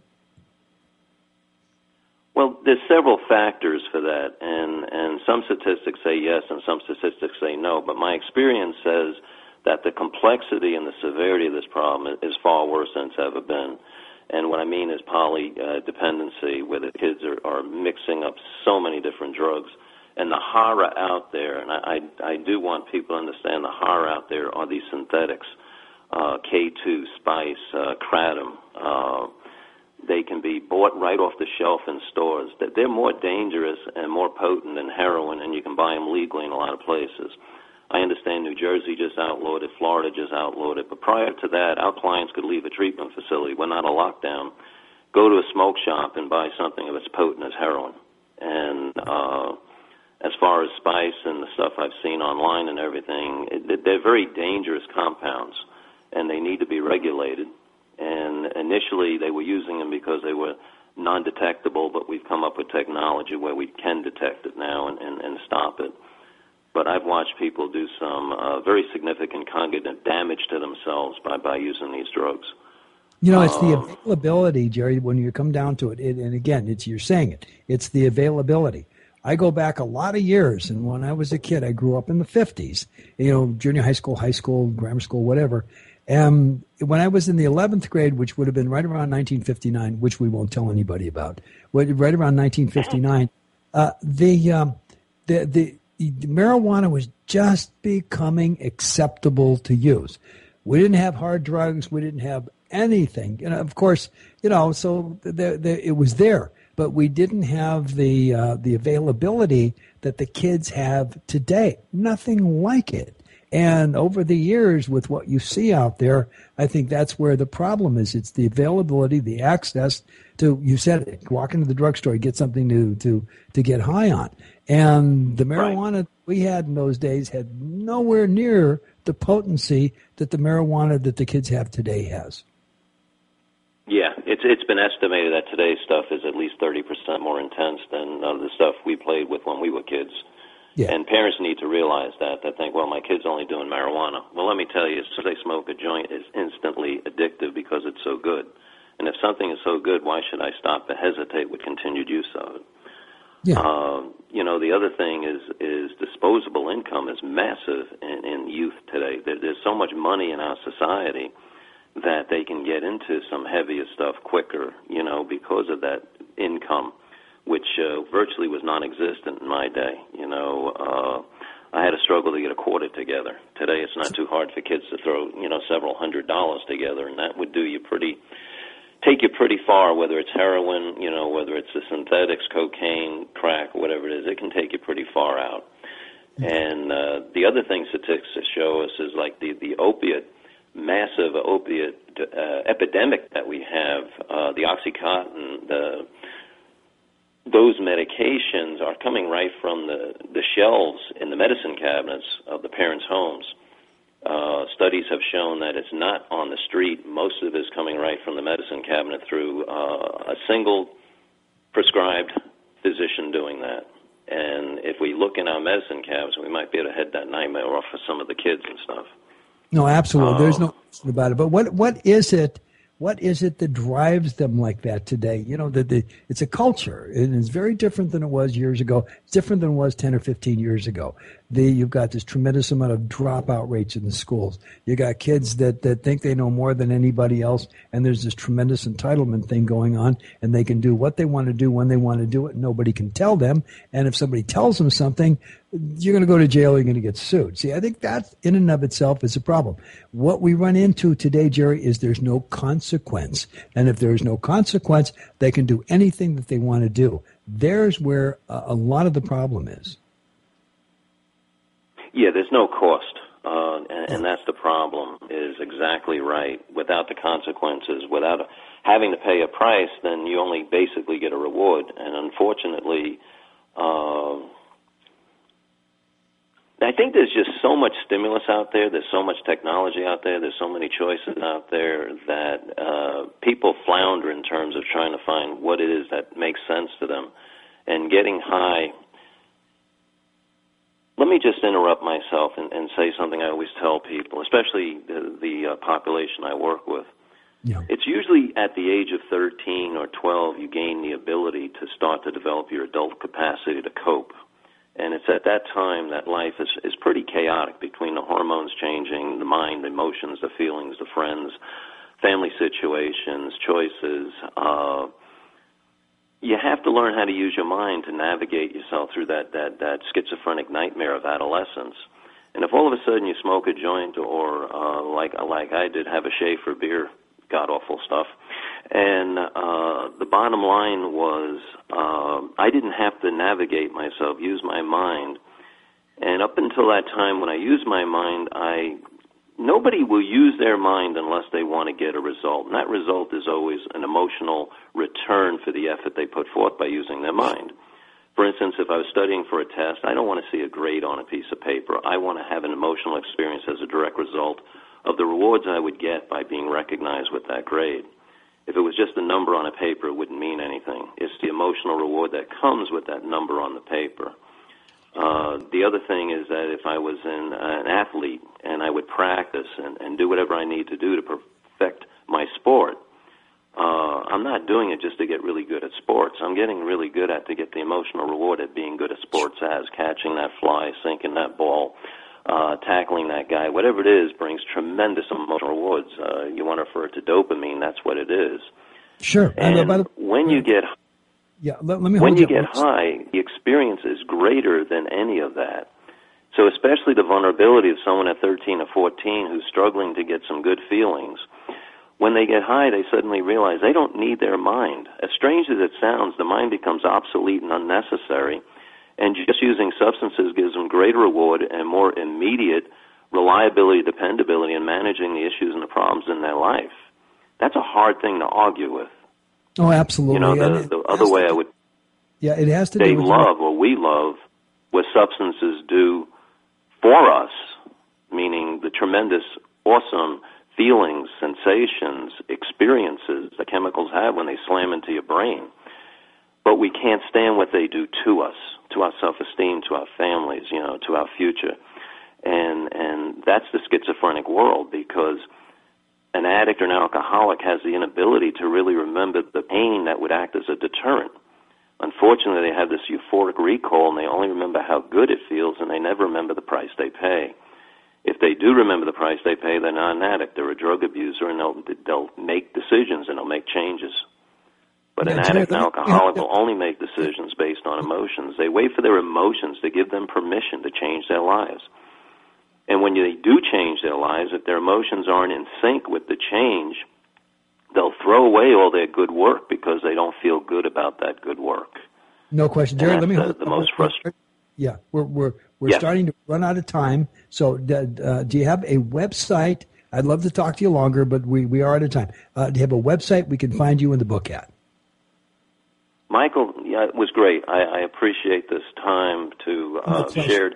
Well, there's several factors for that, and some statistics say yes and some statistics say no, but my experience says that the complexity and the severity of this problem is far worse than it's ever been. And what I mean is polydependency, where the kids are mixing up so many different drugs. And the horror out there, and I do want people to understand the horror out there are these synthetics, K2, Spice, Kratom. They can be bought right off the shelf in stores. They're more dangerous and more potent than heroin, and you can buy them legally in a lot of places. I understand New Jersey just outlawed it, Florida just outlawed it, but prior to that, our clients could leave a treatment facility. We're not a lockdown. Go to a smoke shop and buy something that's potent as heroin. And as far as Spice and the stuff I've seen online and everything, they're very dangerous compounds, and they need to be regulated. And Initially, they were using them because they were non-detectable, but we've come up with technology where we can detect it now and stop it. But I've watched people do some very significant cognitive damage to themselves by using these drugs. You know, it's the availability, Jerry, when you come down to it. And again, you're saying it. It's the availability. I go back a lot of years, and when I was a kid, I grew up in the 50s, junior high school, grammar school, whatever. And when I was in the 11th grade, which would have been right around 1959, which we won't tell anybody about, right around 1959, the marijuana was just becoming acceptable to use. We didn't have hard drugs. We didn't have anything. Of course, so it was there. But we didn't have the availability that the kids have today. Nothing like it. And over the years, with what you see out there, I think that's where the problem is. It's the availability, the access to, you said it, walk into the drugstore, get something to get high on. And the marijuana we had in those days had nowhere near the potency that the marijuana that the kids have today has. Yeah, it's been estimated that today's stuff is at least 30% more intense than the stuff we played with when we were kids. Yeah. And parents need to realize that. They think, well, my kid's only doing marijuana. Well, let me tell you, as soon as they smoke a joint, it's instantly addictive because it's so good. And if something is so good, why should I stop and hesitate with continued use of it? Yeah. The other thing is disposable income is massive in youth today. There's so much money in our society that they can get into some heavier stuff quicker, because of that income, which virtually was non-existent in my day. I had a struggle to get a quarter together. Today it's not too hard for kids to throw, several $100s together, and that would take you pretty far, whether it's heroin, whether it's the synthetics, cocaine, crack, whatever it is. It can take you pretty far out. And the other thing statistics show us is like the massive opiate epidemic that we have, the OxyContin, those medications are coming right from the shelves in the medicine cabinets of the parents' homes. Studies have shown that it's not on the street. Most of it is coming right from the medicine cabinet through a single prescribed physician doing that. And if we look in our medicine cabinets, we might be able to head that nightmare off for some of the kids and stuff. No, absolutely. There's no question about it. But what is it? What is it that drives them like that today? It's a culture, and it's very different than it was years ago. It's different than it was 10 or 15 years ago. You've got this tremendous amount of dropout rates in the schools. You got kids that think they know more than anybody else, and there's this tremendous entitlement thing going on, and they can do what they want to do when they want to do it. Nobody can tell them, and if somebody tells them something, you're going to go to jail, you're going to get sued. See, I think that in and of itself is a problem. What we run into today, Jerry, is there's no consequence. And if there is no consequence, they can do anything that they want to do. There's where a lot of the problem is. Yeah, there's no cost. And that's the problem, is exactly right. Without the consequences, without having to pay a price, then you only basically get a reward. And unfortunately, I think there's just so much stimulus out there, there's so much technology out there, there's so many choices out there that people flounder in terms of trying to find what it is that makes sense to them. And getting high, let me just interrupt myself and say something I always tell people, especially the population I work with. Yeah. It's usually at the age of 13 or 12 you gain the ability to start to develop your adult capacity to cope. And it's at that time that life is pretty chaotic between the hormones changing, the mind, the emotions, the feelings, the friends, family situations, choices. You have to learn how to use your mind to navigate yourself through that schizophrenic nightmare of adolescence. And if all of a sudden you smoke a joint or like I did, have a Schaefer beer, god-awful stuff, and the bottom line was I didn't have to navigate myself, use my mind. And up until that time when I used my mind, nobody will use their mind unless they want to get a result. And that result is always an emotional return for the effort they put forth by using their mind. For instance, if I was studying for a test, I don't want to see a grade on a piece of paper. I want to have an emotional experience as a direct result of the rewards I would get by being recognized with that grade. If it was just a number on a paper, it wouldn't mean anything. It's the emotional reward that comes with that number on the paper. The other thing is that if I was an athlete and I would practice and do whatever I need to do to perfect my sport, I'm not doing it just to get really good at sports. I'm getting really good at to get the emotional reward at being good at sports as catching that fly, sinking that ball, tackling that guy. Whatever it is brings tremendous emotional rewards. You want to refer to dopamine, that's what it is. Sure. And when you get let me when you get high, the experience is greater than any of that. So especially the vulnerability of someone at 13 or 14 who's struggling to get some good feelings, when they get high, they suddenly realize they don't need their mind. As strange as it sounds, the mind becomes obsolete and unnecessary, and just using substances gives them greater reward and more immediate reliability, dependability in managing the issues and the problems in their life. That's a hard thing to argue with. Oh, absolutely. You know, the other way I would it has to say do with love, or we love, what substances do for us, meaning the tremendous, awesome feelings, sensations, experiences that chemicals have when they slam into your brain. But we can't stand what they do to us, to our self-esteem, to our families, you know, to our future. And that's the schizophrenic world, because an addict or an alcoholic has the inability to really remember the pain that would act as a deterrent. Unfortunately, they have this euphoric recall, and they only remember how good it feels, and they never remember the price they pay. If they do remember the price they pay, they're not an addict. They're a drug abuser, and they'll make decisions, and they'll make changes. But an addict and alcoholic will only make decisions based on emotions. They wait for their emotions to give them permission to change their lives. And when they do change their lives, if their emotions aren't in sync with the change, they'll throw away all their good work because they don't feel good about that good work. No question. Jerry, let me hold the most frustrating. Yeah, we're starting to run out of time. So do you have a website? I'd love to talk to you longer, but we are out of time. Do you have a website we can find you in the book at? Michael, yeah, it was great. I appreciate this time to share.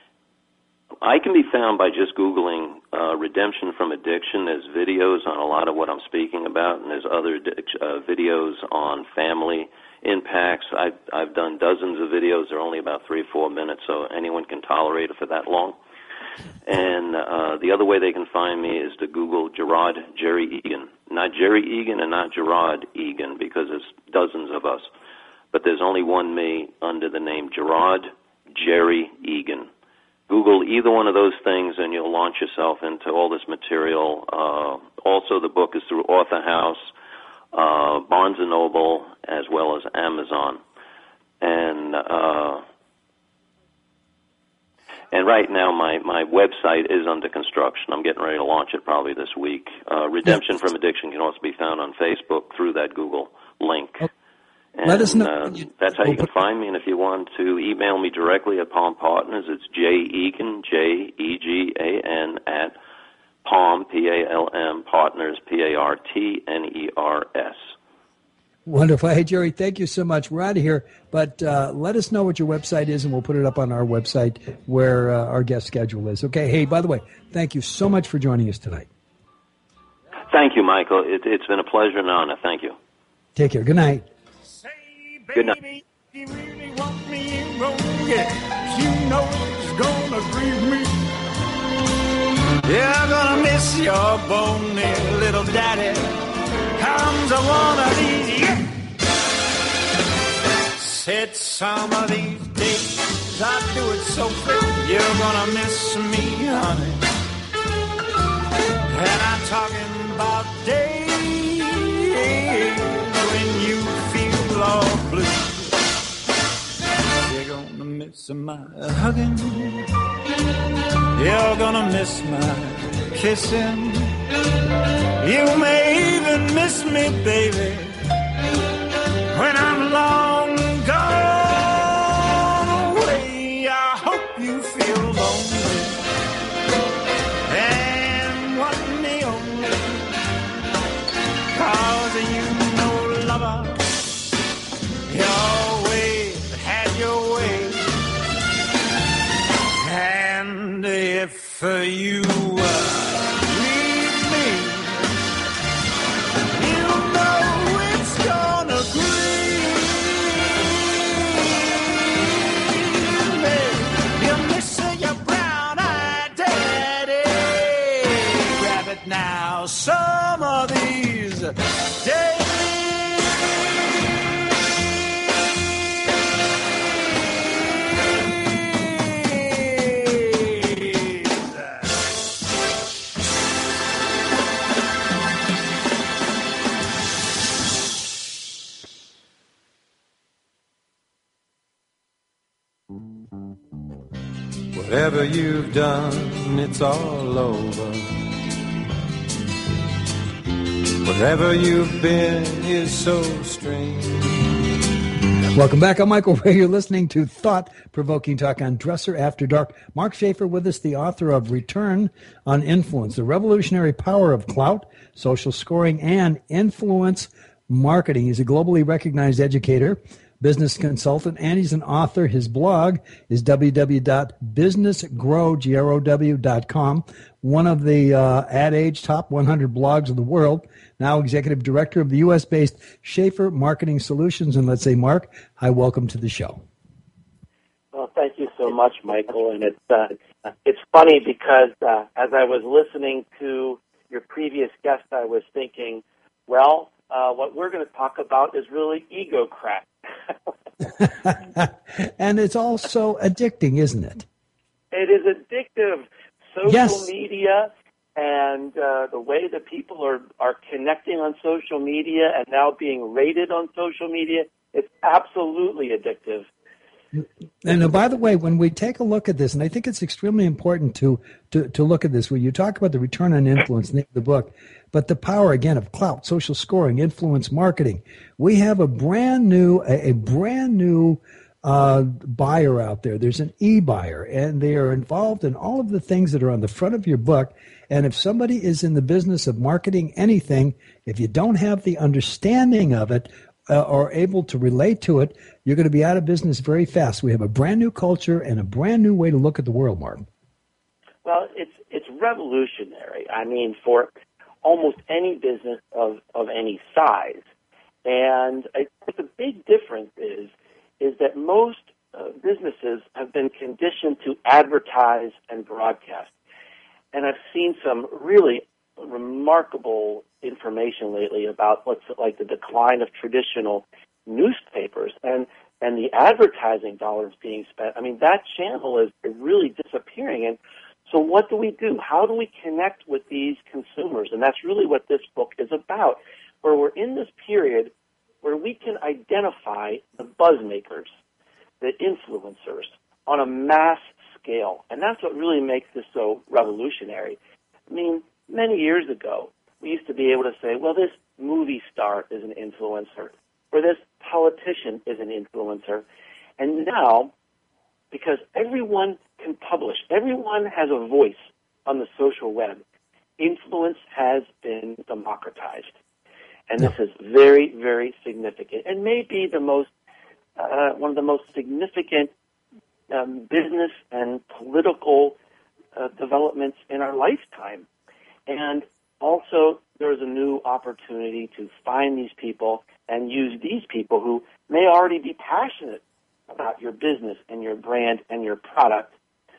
I can be found by just Googling Redemption from Addiction. There's videos on a lot of what I'm speaking about, and there's other videos on family impacts. I've done dozens of videos. They're only about 3 or 4 minutes, so anyone can tolerate it for that long. And the other way they can find me is to Google Gerard Jerry Egan. Not Jerry Egan and not Gerard Egan, because there's dozens of us. But there's only one me under the name Gerard Jerry Egan. Google either one of those things, and you'll launch yourself into all this material. Also, the book is through Author House, Barnes & Noble, as well as Amazon. And right now, my website is under construction. I'm getting ready to launch it probably this week. Redemption from Addiction can also be found on Facebook through that Google link. Okay. And let us know. That's how you can find me. And if you want to email me directly at Palm Partners, it's Jegan, Jegan, at Palm, Palm, Partners, Partners. Wonderful. Hey, Jerry, thank you so much. We're out of here, but let us know what your website is, and we'll put it up on our website where our guest schedule is. Okay. Hey, by the way, thank you so much for joining us tonight. Thank you, Michael. It's been a pleasure and honor. Thank you. Take care. Good night. Good night. You really want me wrong, yeah. You know it's gonna grieve me. Yeah, I'm gonna miss your bony little daddy. Comes a one of these, yeah. Said some of these days I do it so quick. You're gonna miss me, honey. And I'm talking about days when you feel all blue. You're gonna miss my hugging. You're gonna miss my kissing. You may even miss me, baby, when I'm long gone away. I hope you feel lonely and want me only, 'cause you know, lover, you always had your way. And if you leave me, you know Whatever you've done, it's all over. Wherever you've been is so strange. Welcome back. I'm Michael Ray. You're listening to Thought-Provoking Talk on Dresser After Dark. Mark Schaefer with us, the author of Return on Influence, The Revolutionary Power of Clout, Social Scoring, and Influence Marketing. He's a globally recognized educator, business consultant, and he's an author. His blog is www.businessgrow.com, one of the Ad Age top 100 blogs of the world. Now executive director of the U.S.-based Schaefer Marketing Solutions. And let's say, Mark, hi, welcome to the show. Well, thank you so much, Michael. And it's funny because as I was listening to your previous guest, I was thinking, well, what we're going to talk about is really ego crap. And it's also addicting, isn't it? It is addictive. Social Yes. media and the way that people are connecting on social media and now being rated on social media, it's absolutely addictive. And by the way, when we take a look at this, and I think it's extremely important to look at this, where you talk about the return on influence, name of the book, but the power, again, of clout, social scoring, influence marketing. We have a brand new buyer out there. There's an e-buyer, and they are involved in all of the things that are on the front of your book. And if somebody is in the business of marketing anything, if you don't have the understanding of it or able to relate to it, you're going to be out of business very fast. We have a brand new culture and a brand new way to look at the world, Mark. Well, it's revolutionary. I mean, for almost any business of any size. And I think the big difference is that most businesses have been conditioned to advertise and broadcast. And I've seen some really remarkable information lately about what's like the decline of traditional newspapers and the advertising dollars being spent. I mean, that channel is really disappearing. And so what do we do? How do we connect with these consumers? And that's really what this book is about, where we're in this period where we can identify the buzz makers, the influencers on a mass scale. And that's what really makes this so revolutionary. I mean, many years ago, we used to be able to say, well, this movie star is an influencer, or this politician is an influencer. And now, because everyone can publish, everyone has a voice on the social web, influence has been democratized. And this is very, very significant, and maybe the most one of the most significant business and political developments in our lifetime. And also, there's a new opportunity to find these people and use these people who may already be passionate about your business and your brand and your product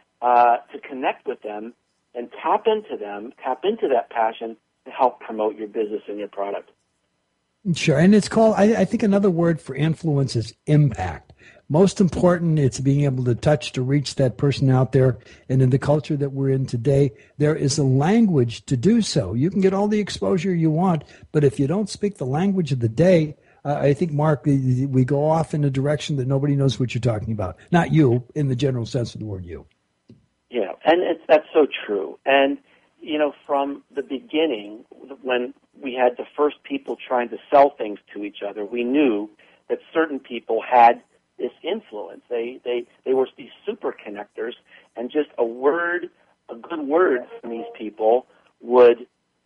to connect with them and tap into that passion to help promote your business and your product. Sure. And it's called, I think another word for influence is impact. Most important, it's being able to touch, to reach that person out there. And in the culture that we're in today, there is a language to do so. You can get all the exposure you want, but if you don't speak the language of the day, I think, Mark, we go off in a direction that nobody knows what you're talking about. Not you, in the general sense of the word you. Yeah, and that's so true. And, you know, from the beginning, when we had the first people trying to sell things to each other, we knew that certain people had this influence. They were these super connectors, and just a good word from these people would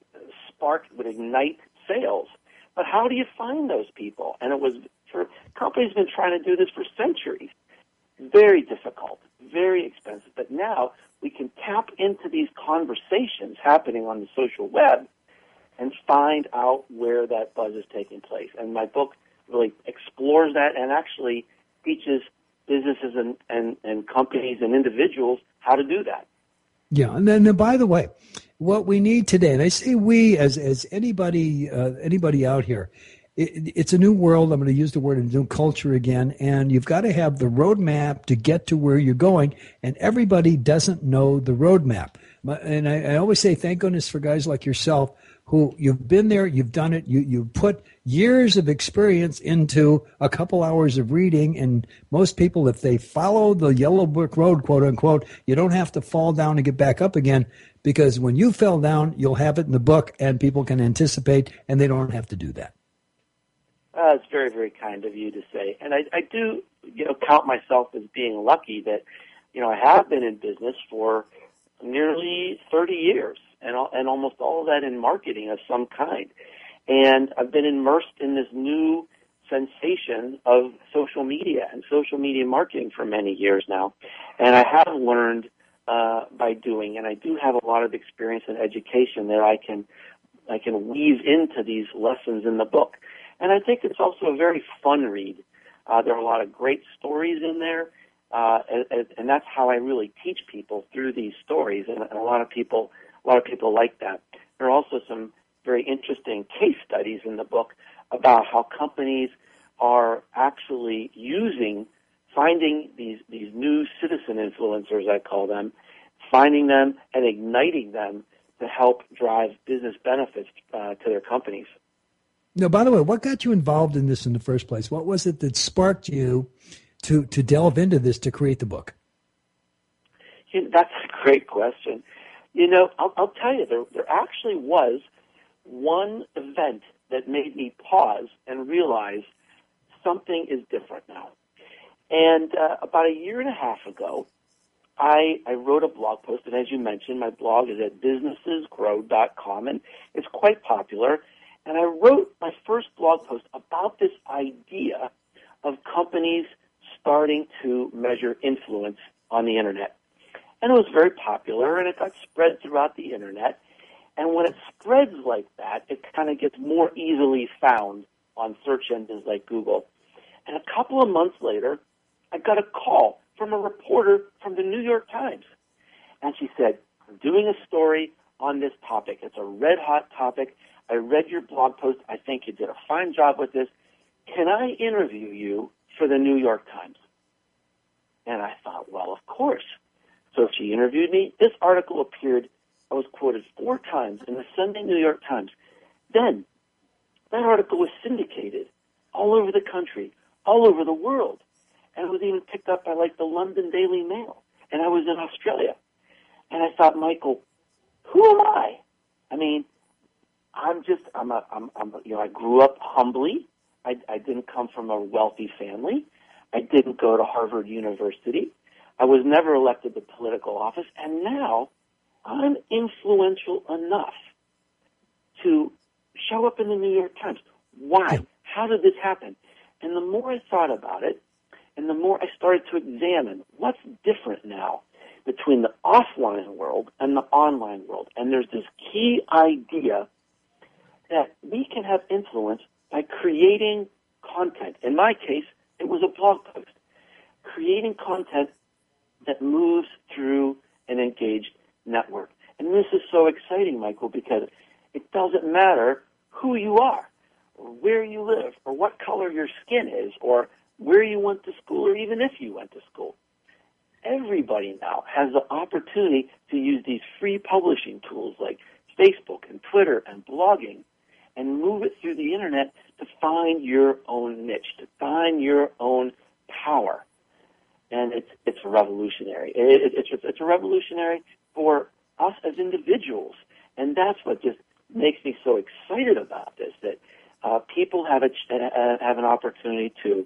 ignite sales. But how do you find those people? And companies have been trying to do this for centuries. Very difficult, very expensive. But now we can tap into these conversations happening on the social web and find out where that buzz is taking place. And my book really explores that and actually teaches businesses and companies and individuals how to do that. Yeah, and then by the way, what we need today, and I say we as anybody out here, it's a new world. I'm going to use the word a new culture again, and you've got to have the roadmap to get to where you're going, and everybody doesn't know the roadmap. And I always say thank goodness for guys like yourself who you've been there, you've done it, you put years of experience into a couple hours of reading. And most people, if they follow the yellow brick road, quote unquote, you don't have to fall down and get back up again, because when you fell down, you'll have it in the book and people can anticipate, and they don't have to do that. It's very, very kind of you to say. And I do, count myself as being lucky that, I have been in business for nearly 30 years and almost all of that in marketing of some kind. And I've been immersed in this new sensation of social media and social media marketing for many years now. And I have learned by doing, and I do have a lot of experience and education that I can weave into these lessons in the book. And I think it's also a very fun read. There are a lot of great stories in there, and that's how I really teach people, through these stories. And a lot of people like that. There are also some very interesting case studies in the book about how companies are actually finding these new citizen influencers, I call them, finding them and igniting them to help drive business benefits to their companies. Now, by the way, what got you involved in this in the first place? What was it that sparked you to delve into this, to create the book? That's a great question. I'll tell you, there actually was one event that made me pause and realize something is different now. And about a year and a half ago, I wrote a blog post, and as you mentioned, my blog is at businessesgrow.com, and it's quite popular. And I wrote my first blog post about this idea of companies starting to measure influence on the Internet. And it was very popular, and it got spread throughout the Internet. And when it spreads like that, it kind of gets more easily found on search engines like Google. And a couple of months later, I got a call from a reporter from the New York Times. And she said, "I'm doing a story on this topic. It's a red-hot topic. I read your blog post. I think you did a fine job with this. Can I interview you for the New York Times?" And I thought, well, of course. So she interviewed me. This article appeared, I was quoted 4 times in the Sunday New York Times. Then that article was syndicated all over the country, all over the world. And it was even picked up by the London Daily Mail. And I was in Australia. And I thought, Michael, who am I? I mean, I grew up humbly. I didn't come from a wealthy family. I didn't go to Harvard University. I was never elected to political office. And now I'm influential enough to show up in the New York Times. Why? How did this happen? And the more I thought about it, and the more I started to examine what's different now between the offline world and the online world. And there's this key idea that we can have influence by creating content. In my case, it was a blog post. Creating content that moves through an engaged network. And this is so exciting, Michael, because it doesn't matter who you are, or where you live, or what color your skin is, or where you went to school, or even if you went to school. Everybody now has the opportunity to use these free publishing tools like Facebook and Twitter and blogging and move it through the Internet to find your own niche, to find your own power. And it's revolutionary. It's a revolutionary for us as individuals. And that's what just makes me so excited about this, that people have an opportunity to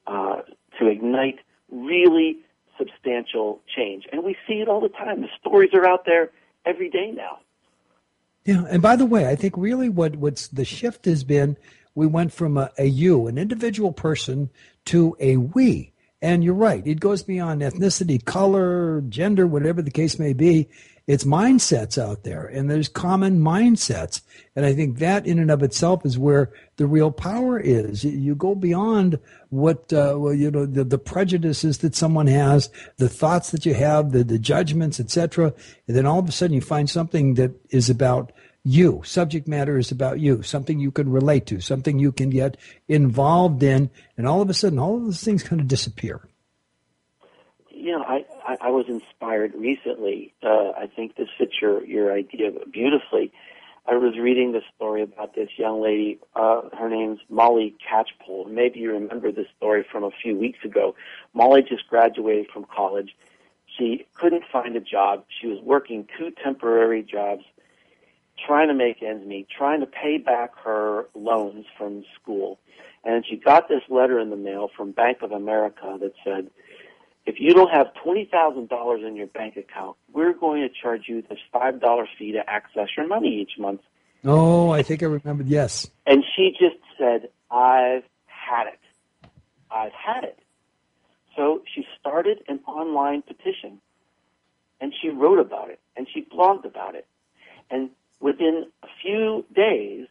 ignite really substantial change. And we see it all the time. The stories are out there every day now. Yeah, and by the way, I think really what's the shift has been, we went from a you, an individual person, to a we. And you're right, it goes beyond ethnicity, color, gender, whatever the case may be. It's mindsets out there, and there's common mindsets. And I think that in and of itself is where the real power is. You go beyond what, the prejudices that someone has, the thoughts that you have, the judgments, etc. And then all of a sudden you find something that is about you. Subject matter is about you, something you can relate to, something you can get involved in. And all of a sudden, all of those things kind of disappear. I was inspired recently. I think this fits your idea beautifully. I was reading this story about this young lady. Her name's Molly Catchpole. Maybe you remember this story from a few weeks ago. Molly just graduated from college. She couldn't find a job. She was working 2 temporary jobs, trying to make ends meet, trying to pay back her loans from school. And she got this letter in the mail from Bank of America that said, if you don't have $20,000 in your bank account, we're going to charge you this $5 fee to access your money each month. Oh, I think I remember. Yes. And she just said, I've had it. I've had it. So she started an online petition, and she wrote about it, and she blogged about it. And within a few days,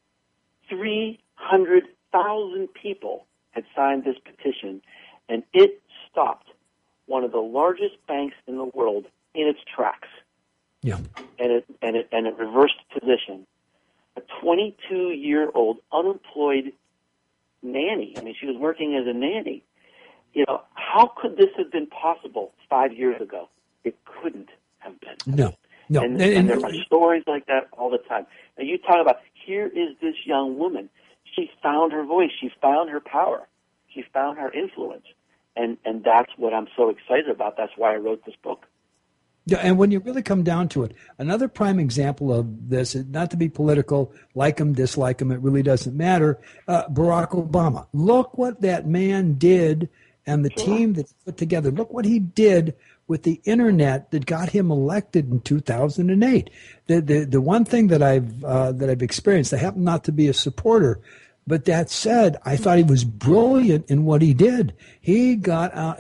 300,000 people had signed this petition, and it stopped one of the largest banks in the world in its tracks. Yeah. And it reversed position. A 22-year-old unemployed nanny. I mean, she was working as a nanny. You know, how could this have been possible 5 years ago? It couldn't have been. No. And there are stories like that all the time. Now, you talk about, here is this young woman. She found her voice. She found her power. She found her influence. And that's what I'm so excited about. That's why I wrote this book. Yeah, and when you really come down to it, another prime example of this, not to be political, like him, dislike him, it really doesn't matter, Barack Obama. Look what that man did and the team that's put together. Look what he did with the internet that got him elected in 2008. The one thing that I've experienced, I happen not to be a supporter, but that said, I thought he was brilliant in what he did. He got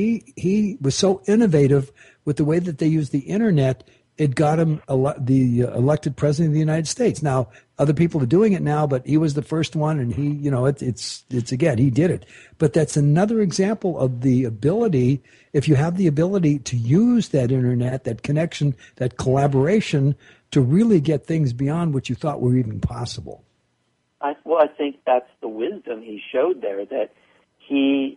he was so innovative with the way that they used the internet. It got him elected president of the United States. Now, other people are doing it now, but he was the first one, and he, you know, it's again, he did it. But that's another example of the ability, if you have the ability to use that internet, that connection, that collaboration, to really get things beyond what you thought were even possible. I think that's the wisdom he showed there, that he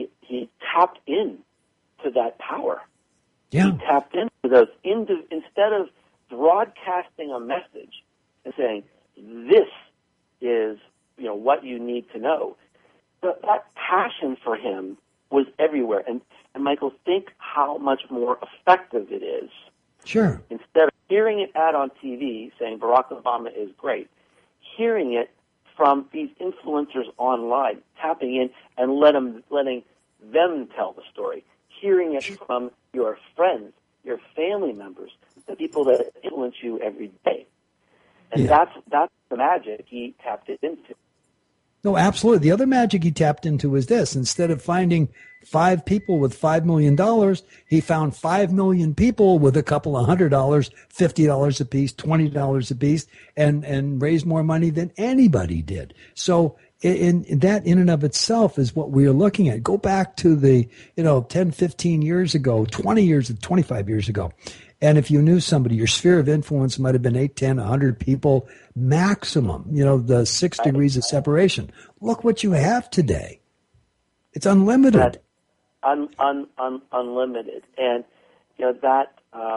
tapped in to that power. Yeah. He tapped into those, instead of broadcasting a message and saying, this is, you know, what you need to know. But that passion for him was everywhere. And Michael, think how much more effective it is. Sure. Instead of hearing it on TV saying Barack Obama is great, hearing it from these influencers online, tapping in and letting them tell the story, hearing it from your friends, your family members, the people that influence you every day. And that's the magic he tapped it into. No, absolutely. The other magic he tapped into was this. Instead of finding 5 people with $5 million, he found 5 million people with a couple of $100, $50 a piece, $20 a piece, and raised more money than anybody did. So in that in and of itself is what we are looking at. Go back to the, 10, 15 years ago, 20 years, 25 years ago. And if you knew somebody, your sphere of influence might have been 8, 10, 100 people maximum, the 6 degrees of separation. Look what you have today. It's unlimited. Unlimited. And, that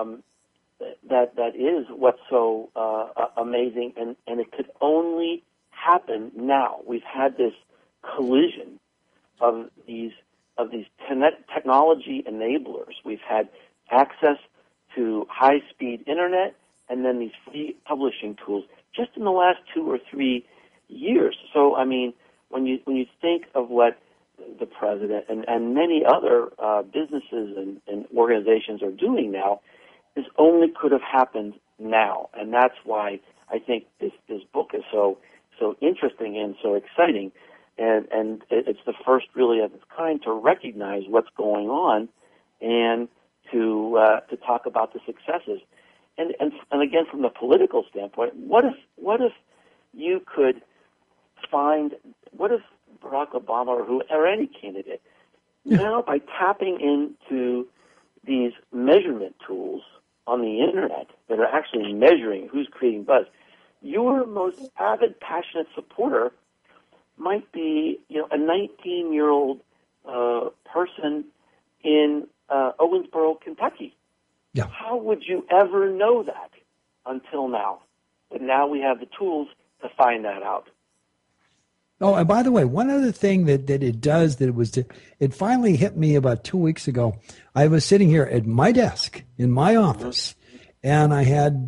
is what's so amazing. And it could only happen now. We've had this collision of these technology enablers. We've had access to high-speed internet, and then these free publishing tools just in the last 2 or 3 years. So, I mean, when you think of what the president and many other businesses and organizations are doing now, this only could have happened now, and that's why I think this book is so interesting and so exciting, and it's the first really of its kind to recognize what's going on and to talk about the successes, and again from the political standpoint, what if you could find, what if Barack Obama or any candidate now, by tapping into these measurement tools on the internet that are actually measuring who's creating buzz, your most avid, passionate supporter might be a 19-year-old person in Owensboro, Kentucky. Yeah. How would you ever know that until now? But now we have the tools to find that out. Oh, and by the way, one other thing that it does it finally hit me about 2 weeks ago. I was sitting here at my desk in my office, and I had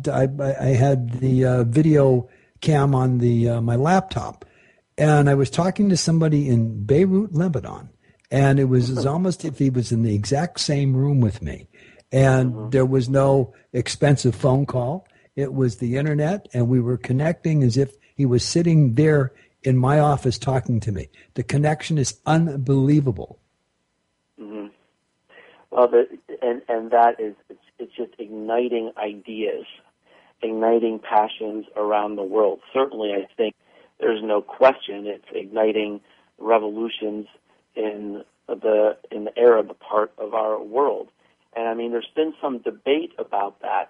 the video cam on my laptop, and I was talking to somebody in Beirut, Lebanon, and it was almost if he was in the exact same room with me, and there was no expensive phone call. It was the internet, and we were connecting as if he was sitting there in my office talking to me. The connection is unbelievable. Mm-hmm. Well, and that is, it's just igniting ideas, igniting passions around the world. Certainly, I think there's no question it's igniting revolutions in the Arab part of our world. And I mean, there's been some debate about that.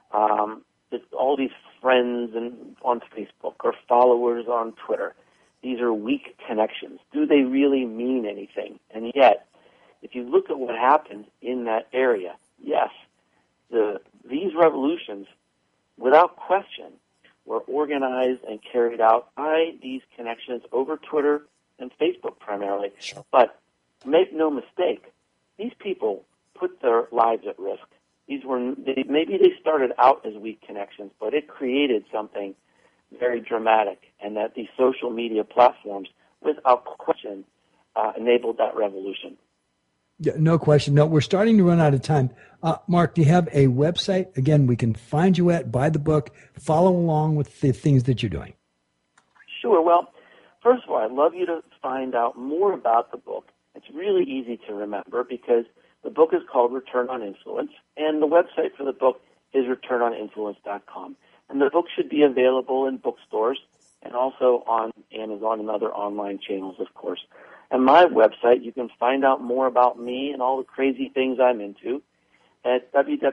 All these friends on Facebook or followers on Twitter, these are weak connections. Do they really mean anything? And yet, if you look at what happened in that area, yes, these revolutions, without question, were organized and carried out by these connections over Twitter and Facebook primarily. Sure. But make no mistake, these people put their lives at risk. Maybe they started out as weak connections, but it created something very dramatic, and that these social media platforms, without question, enabled that revolution. Yeah, no question. No, we're starting to run out of time. Mark, do you have a website? Again, we can find you at, buy the book, follow along with the things that you're doing. Sure. Well, first of all, I'd love you to find out more about the book. It's really easy to remember because the book is called Return on Influence, and the website for the book is returnoninfluence.com. And the book should be available in bookstores and also on Amazon and other online channels, of course. And my website, you can find out more about me and all the crazy things I'm into at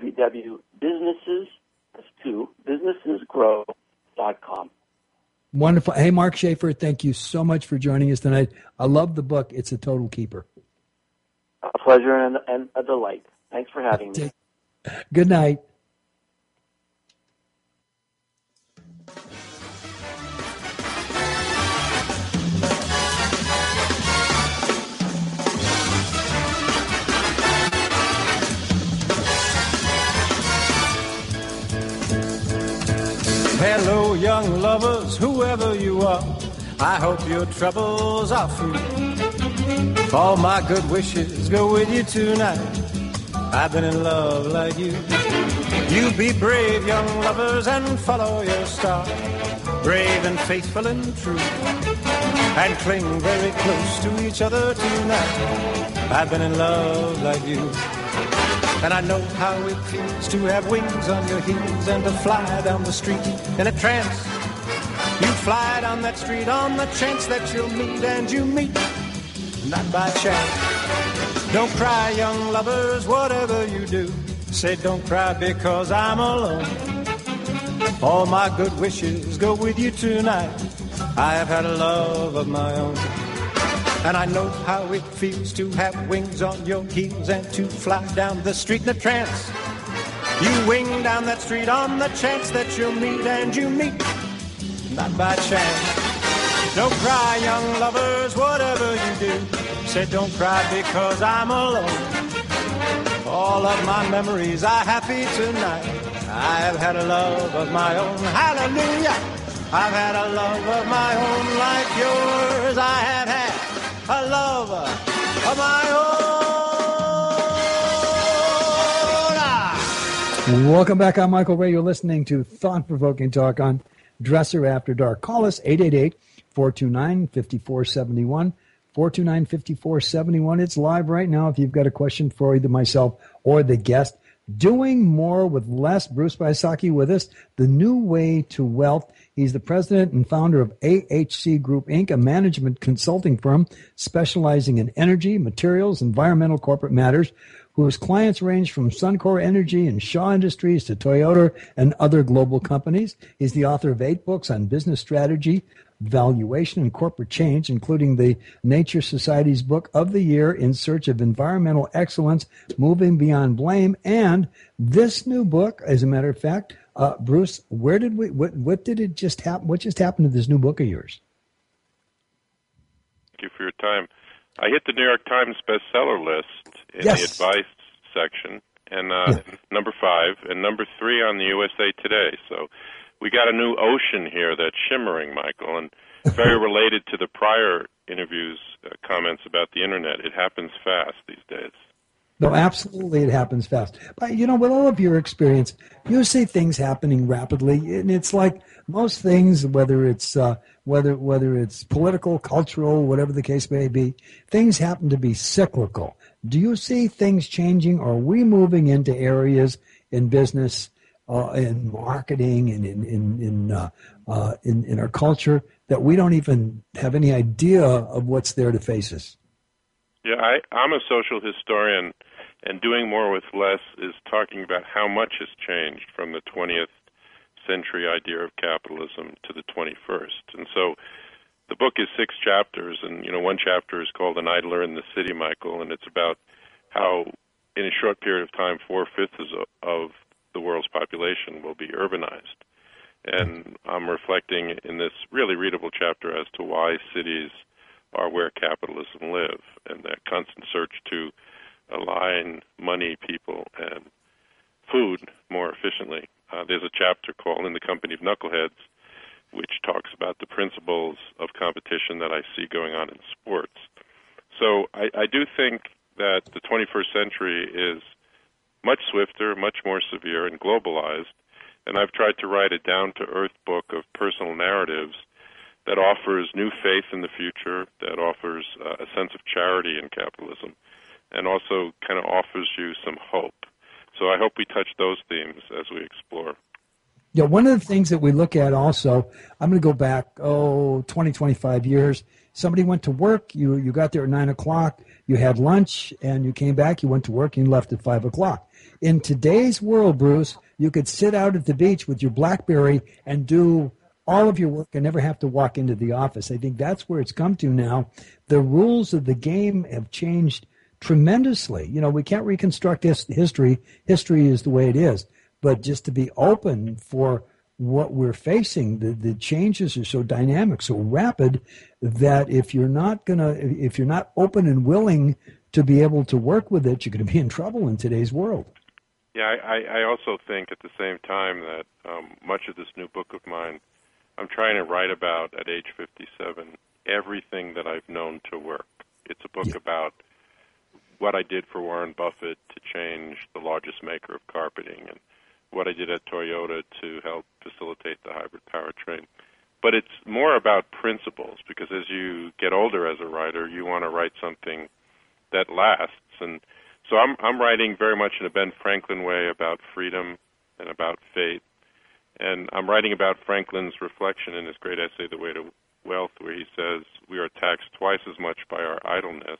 www.businessesgrow.com. Wonderful. Hey, Mark Schaefer, thank you so much for joining us tonight. I love the book. It's a total keeper. A pleasure and a delight. Thanks for having me. Good night. Hello, young lovers, whoever you are. I hope your troubles are few. All my good wishes go with you tonight. I've been in love like you. You be brave, young lovers, and follow your star. Brave and faithful and true. And cling very close to each other tonight. I've been in love like you. And I know how it feels to have wings on your heels and to fly down the street in a trance. You fly down that street on the chance that you'll meet, and you meet, not by chance. Don't cry, young lovers, whatever you do. Say don't cry because I'm alone. All my good wishes go with you tonight. I have had a love of my own. And I know how it feels to have wings on your heels and to fly down the street in a trance. You wing down that street on the chance that you'll meet, and you meet, not by chance. Don't cry, young lovers, whatever you do. Say don't cry because I'm alone. All of my memories are happy tonight. I have had a love of my own. Hallelujah. I've had a love of my own like yours. I have had a love of my own. Welcome back. I'm Michael Ray. You're listening to Thought-Provoking Talk on Dresser After Dark. Call us 888-429-5471. 429-5471. It's live right now if you've got a question for either myself or the guest. Doing more with less. Bruce Wysocki with us. The New Way to Wealth. He's the president and founder of AHC Group, Inc., a management consulting firm specializing in energy, materials, environmental corporate matters, whose clients range from Suncor Energy and Shaw Industries to Toyota and other global companies. He's the author of 8 books on business strategy, Valuation and Corporate Change, including the Nature Society's Book of the Year, In Search of Environmental Excellence, Moving Beyond Blame, and this new book, as a matter of fact. Bruce, what just happened to this new book of yours? Thank you for your time. I hit the New York Times bestseller list in the advice section, and number 5, and number 3 on the USA Today. So we got a new ocean here that's shimmering, Michael, and very related to the prior interviews, comments about the Internet. It happens fast these days. No, absolutely, it happens fast. But, with all of your experience, you see things happening rapidly, and it's like most things, whether it's political, cultural, whatever the case may be, things happen to be cyclical. Do you see things changing? Or are we moving into areas in business, in marketing, and in our culture that we don't even have any idea of what's there to face us? Yeah, I'm a social historian, and doing more with less is talking about how much has changed from the 20th century idea of capitalism to the 21st. And so the book is 6 chapters, and one chapter is called An Idler in the City, Michael, and it's about how in a short period of time 4/5 of the world's population will be urbanized. And I'm reflecting in this really readable chapter as to why cities are where capitalism live, and that constant search to align money, people, and food more efficiently. There's a chapter called In the Company of Knuckleheads, which talks about the principles of competition that I see going on in sports. So I do think that the 21st century is much swifter, much more severe, and globalized, and I've tried to write a down-to-earth book of personal narratives that offers new faith in the future, that offers a sense of charity in capitalism, and also kind of offers you some hope. So I hope we touch those themes as we explore. Yeah, one of the things that we look at also, I'm going to go back, 20, 25 years. Somebody went to work, you got there at 9 o'clock, you had lunch, and you came back, you went to work, and you left at 5 o'clock. In today's world, Bruce, you could sit out at the beach with your BlackBerry and do all of your work and never have to walk into the office. I think that's where it's come to now. The rules of the game have changed tremendously. We can't reconstruct history. History is the way it is. But just to be open for what we're facing, the changes are so dynamic, so rapid, that if you're not open and willing to be able to work with it, you're going to be in trouble in today's world. Yeah, I also think at the same time that much of this new book of mine, I'm trying to write about, at age 57, everything that I've known to work. It's a book about what I did for Warren Buffett to change the largest maker of carpeting, and what I did at Toyota to help facilitate the hybrid powertrain. But it's more about principles, because as you get older as a writer, you want to write something that lasts. And so I'm writing very much in a Ben Franklin way about freedom and about fate. And I'm writing about Franklin's reflection in his great essay, The Way to Wealth, where he says, we are taxed twice as much by our idleness,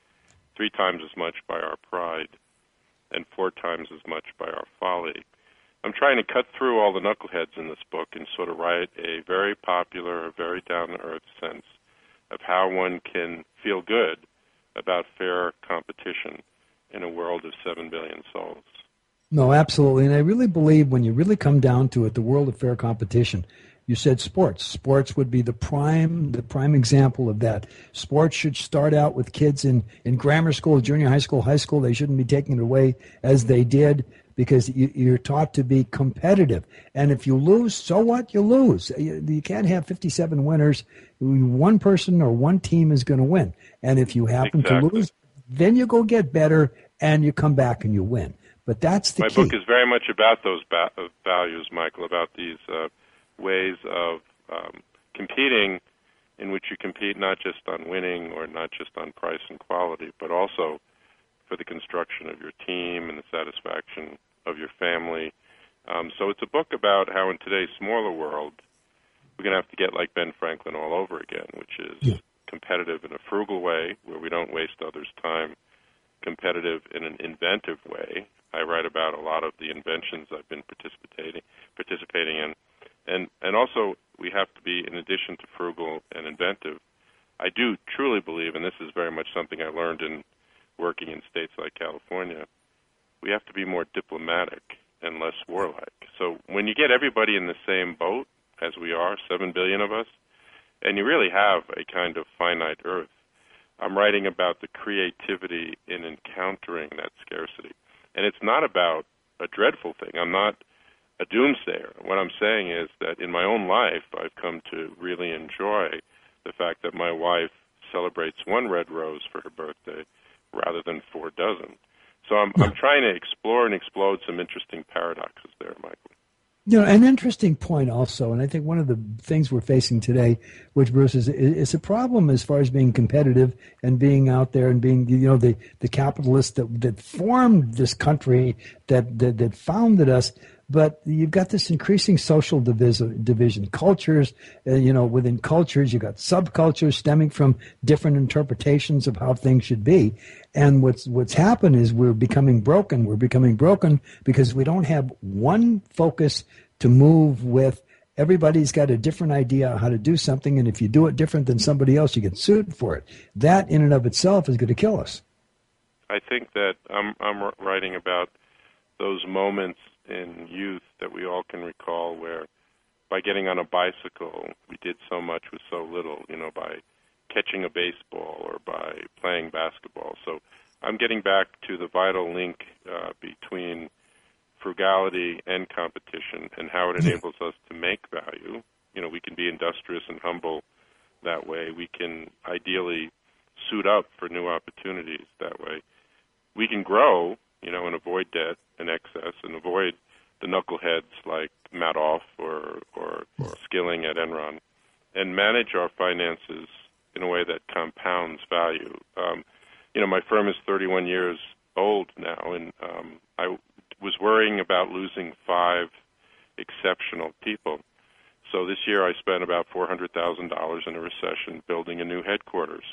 3 times as much by our pride, and 4 times as much by our folly. I'm trying to cut through all the knuckleheads in this book and sort of write a very popular, very down-to-earth sense of how one can feel good about fair competition in a world of 7 billion souls. No, absolutely. And I really believe when you really come down to it, the world of fair competition, you said sports. Sports would be the prime example of that. Sports should start out with kids in grammar school, junior high school, high school. They shouldn't be taking it away as they did, because you're taught to be competitive. And if you lose, so what? You lose. You can't have 57 winners. One person or one team is going to win. And if you happen to lose, then you go get better and you come back and you win. But that's the key. My book is very much about those values, Michael, about these ways of competing in which you compete not just on winning or not just on price and quality, but also for the construction of your team and the satisfaction of your family. So it's a book about how in today's smaller world, we're going to have to get like Ben Franklin all over again, which is competitive in a frugal way where we don't waste others' time, competitive in an inventive way. I write about a lot of the inventions I've been participating in, and also we have to be, in addition to frugal and inventive, I do truly believe, and this is very much something I learned in working in states like California, we have to be more diplomatic and less warlike. So when you get everybody in the same boat, as we are, 7 billion of us, and you really have a kind of finite Earth, I'm writing about the creativity in encountering that scarcity. And it's not about a dreadful thing. I'm not a doomsayer. What I'm saying is that in my own life, I've come to really enjoy the fact that my wife celebrates one red rose for her birthday rather than 4 dozen. So I'm trying to explore and explode some interesting paradoxes there, Michael. You know, an interesting point also, and I think one of the things we're facing today, which Bruce is a problem as far as being competitive and being out there and being, you know, the capitalists that formed this country, that founded us. But you've got this increasing social division. Cultures, within cultures, you've got subcultures stemming from different interpretations of how things should be. And what's happened is we're becoming broken. We're becoming broken because we don't have one focus to move with. Everybody's got a different idea how to do something, and if you do it different than somebody else, you get sued for it. That in and of itself is going to kill us. I think that I'm writing about those moments in youth that we all can recall where by getting on a bicycle we did so much with so little, by catching a baseball or by playing basketball. So I'm getting back to the vital link between frugality and competition and how it enables us to make value. We can be industrious and humble that way. We can ideally suit up for new opportunities that way. We can grow, and avoid debt and excess and avoid the knuckleheads like Madoff or Skilling at Enron, and manage our finances in a way that compounds value. My firm is 31 years old now, and I was worrying about losing 5 exceptional people. So this year I spent about $400,000 in a recession building a new headquarters.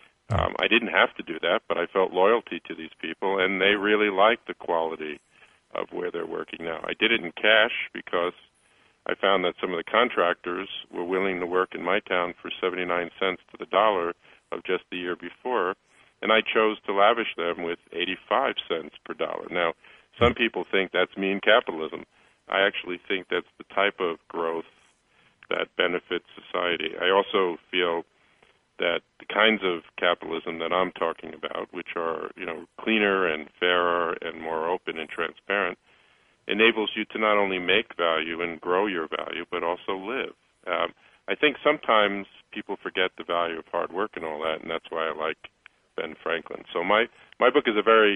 I didn't have to do that, but I felt loyalty to these people, and they really liked the quality of where they're working now. I did it in cash because I found that some of the contractors were willing to work in my town for 79 cents to the dollar of just the year before, and I chose to lavish them with 85 cents per dollar. Now, some people think that's mean capitalism. I actually think that's the type of growth that benefits society. I also feel that the kinds of capitalism that I'm talking about, which are, cleaner and fairer and more open and transparent, enables you to not only make value and grow your value, but also live. I think sometimes people forget the value of hard work and all that, and that's why I like Ben Franklin. So my book is a very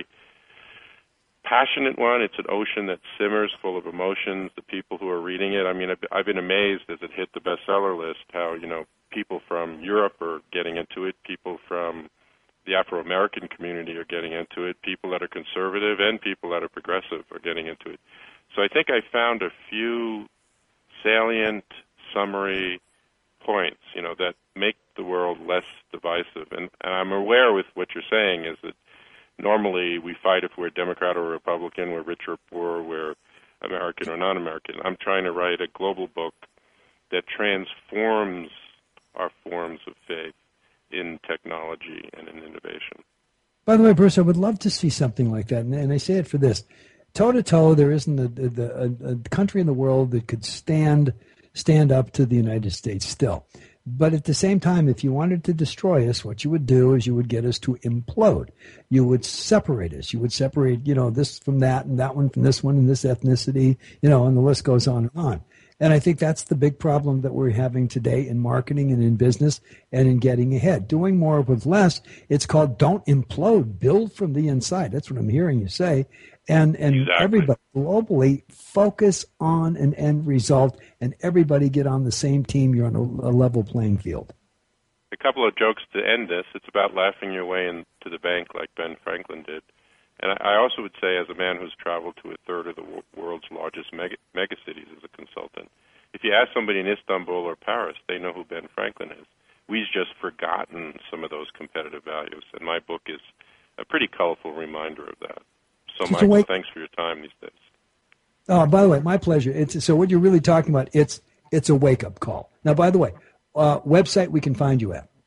passionate one. It's an ocean that simmers full of emotions. The people who are reading it, I've been amazed as it hit the bestseller list how, people from Europe are getting into it, people from the Afro-American community are getting into it, people that are conservative and people that are progressive are getting into it. So I think I found a few salient summary points, that make the world less divisive. And I'm aware with what you're saying is that normally we fight if we're Democrat or Republican, we're rich or poor, we're American or non-American. I'm trying to write a global book that transforms our forms of faith in technology and in innovation. By the way, Bruce, I would love to see something like that, and I say it for this. Toe-to-toe, there isn't a country in the world that could stand up to the United States still. But at the same time, if you wanted to destroy us, what you would do is you would get us to implode. You would separate us. You would separate, this from that and that one from this one and this ethnicity, and the list goes on and on. And I think that's the big problem that we're having today in marketing and in business and in getting ahead. Doing more with less, it's called don't implode, build from the inside. That's what I'm hearing you say. And exactly. Everybody globally focus on an end result and everybody get on the same team. You're on a level playing field. A couple of jokes to end this. It's about laughing your way into the bank like Ben Franklin did. And I also would say, as a man who's traveled to a third of the world's largest megacities as a consultant, if you ask somebody in Istanbul or Paris, they know who Ben Franklin is. We've just forgotten some of those competitive values, and my book is a pretty colorful reminder of that. So, Michael, thanks for your time these days. Oh, by the way, my pleasure. So what you're really talking about, it's it's a wake-up call. Now, by the way, website we can find you at?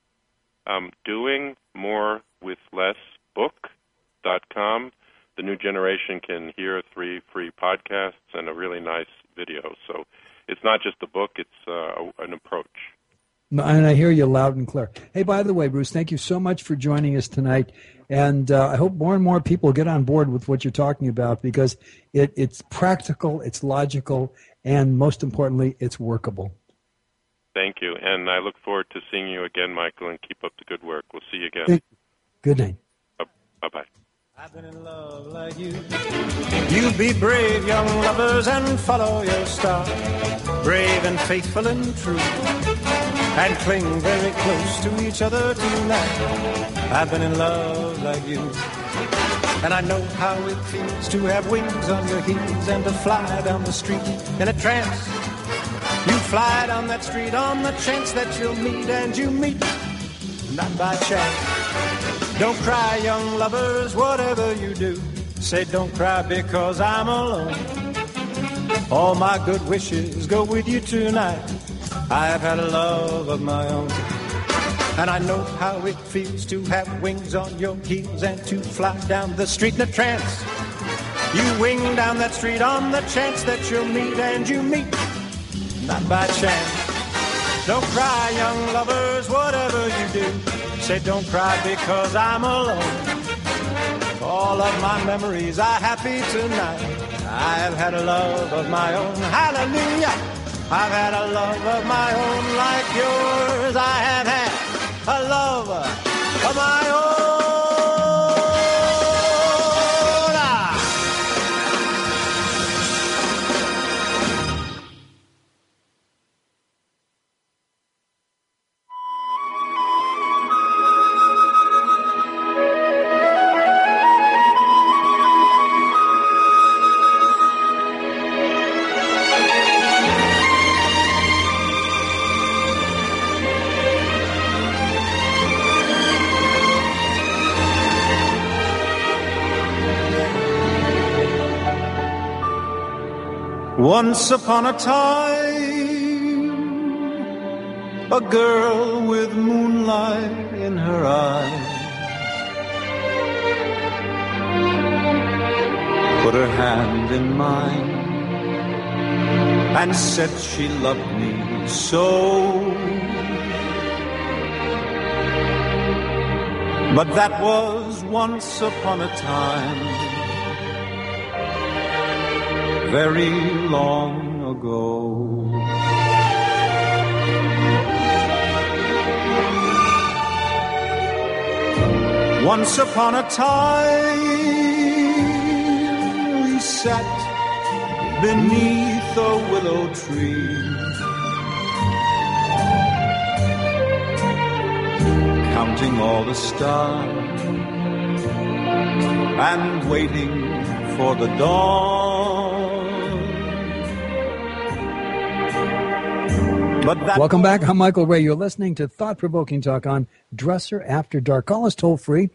DoingMoreWithLessBook.com. The new generation can hear 3 free podcasts and a really nice video. So it's not just a book, it's an approach. And I hear you loud and clear. Hey, by the way, Bruce, thank you so much for joining us tonight. And I hope more and more people get on board with what you're talking about, because it's practical, it's logical, and most importantly, it's workable. Thank you. And I look forward to seeing you again, Michael, and keep up the good work. We'll see you again. Good night. Bye-bye. I've been in love like you. You be brave, young lovers, and follow your star. Brave and faithful and true. And cling very close to each other tonight. I've been in love like you. And I know how it feels to have wings on your heels and to fly down the street in a trance. You fly down that street on the chance that you'll meet, and you meet not by chance. Don't cry, young lovers, whatever you do. Say don't cry because I'm alone. All my good wishes go with you tonight. I've had a love of my own. And I know how it feels to have wings on your heels and to fly down the street in a trance. You wing down that street on the chance that you'll meet, and you meet not by chance. Don't cry, young lovers, whatever you do. Say don't cry because I'm alone. All of my memories are happy tonight. I've had a love of my own. Hallelujah. I've had a love of my own like yours. I have had a love of my own. Once upon a time, a girl with moonlight in her eyes put her hand in mine and said she loved me so. But that was once upon a time, very long ago. Once upon a time, we sat beneath a willow tree, counting all the stars and waiting for the dawn. Welcome back. I'm Michael Ray. You're listening to Thought-Provoking Talk on Dresser After Dark. Call us toll-free,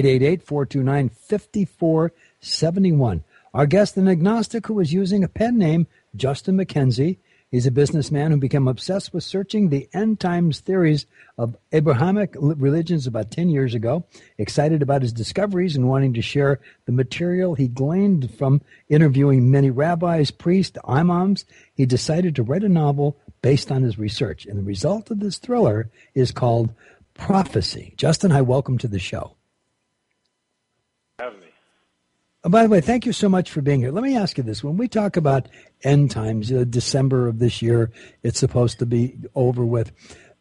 888-429-5471. Our guest, an agnostic who was using a pen name, Justin McKenzie. He's a businessman who became obsessed with searching the end times theories of Abrahamic religions about 10 years ago. Excited about his discoveries and wanting to share the material he gleaned from interviewing many rabbis, priests, imams, he decided to write a novel based on his research. And the result of this thriller is called Prophecy. Justin, hi, welcome to the show. Have me. By the way, thank you so much for being here. Let me ask you this. When we talk about end times, December of this year, it's supposed to be over with.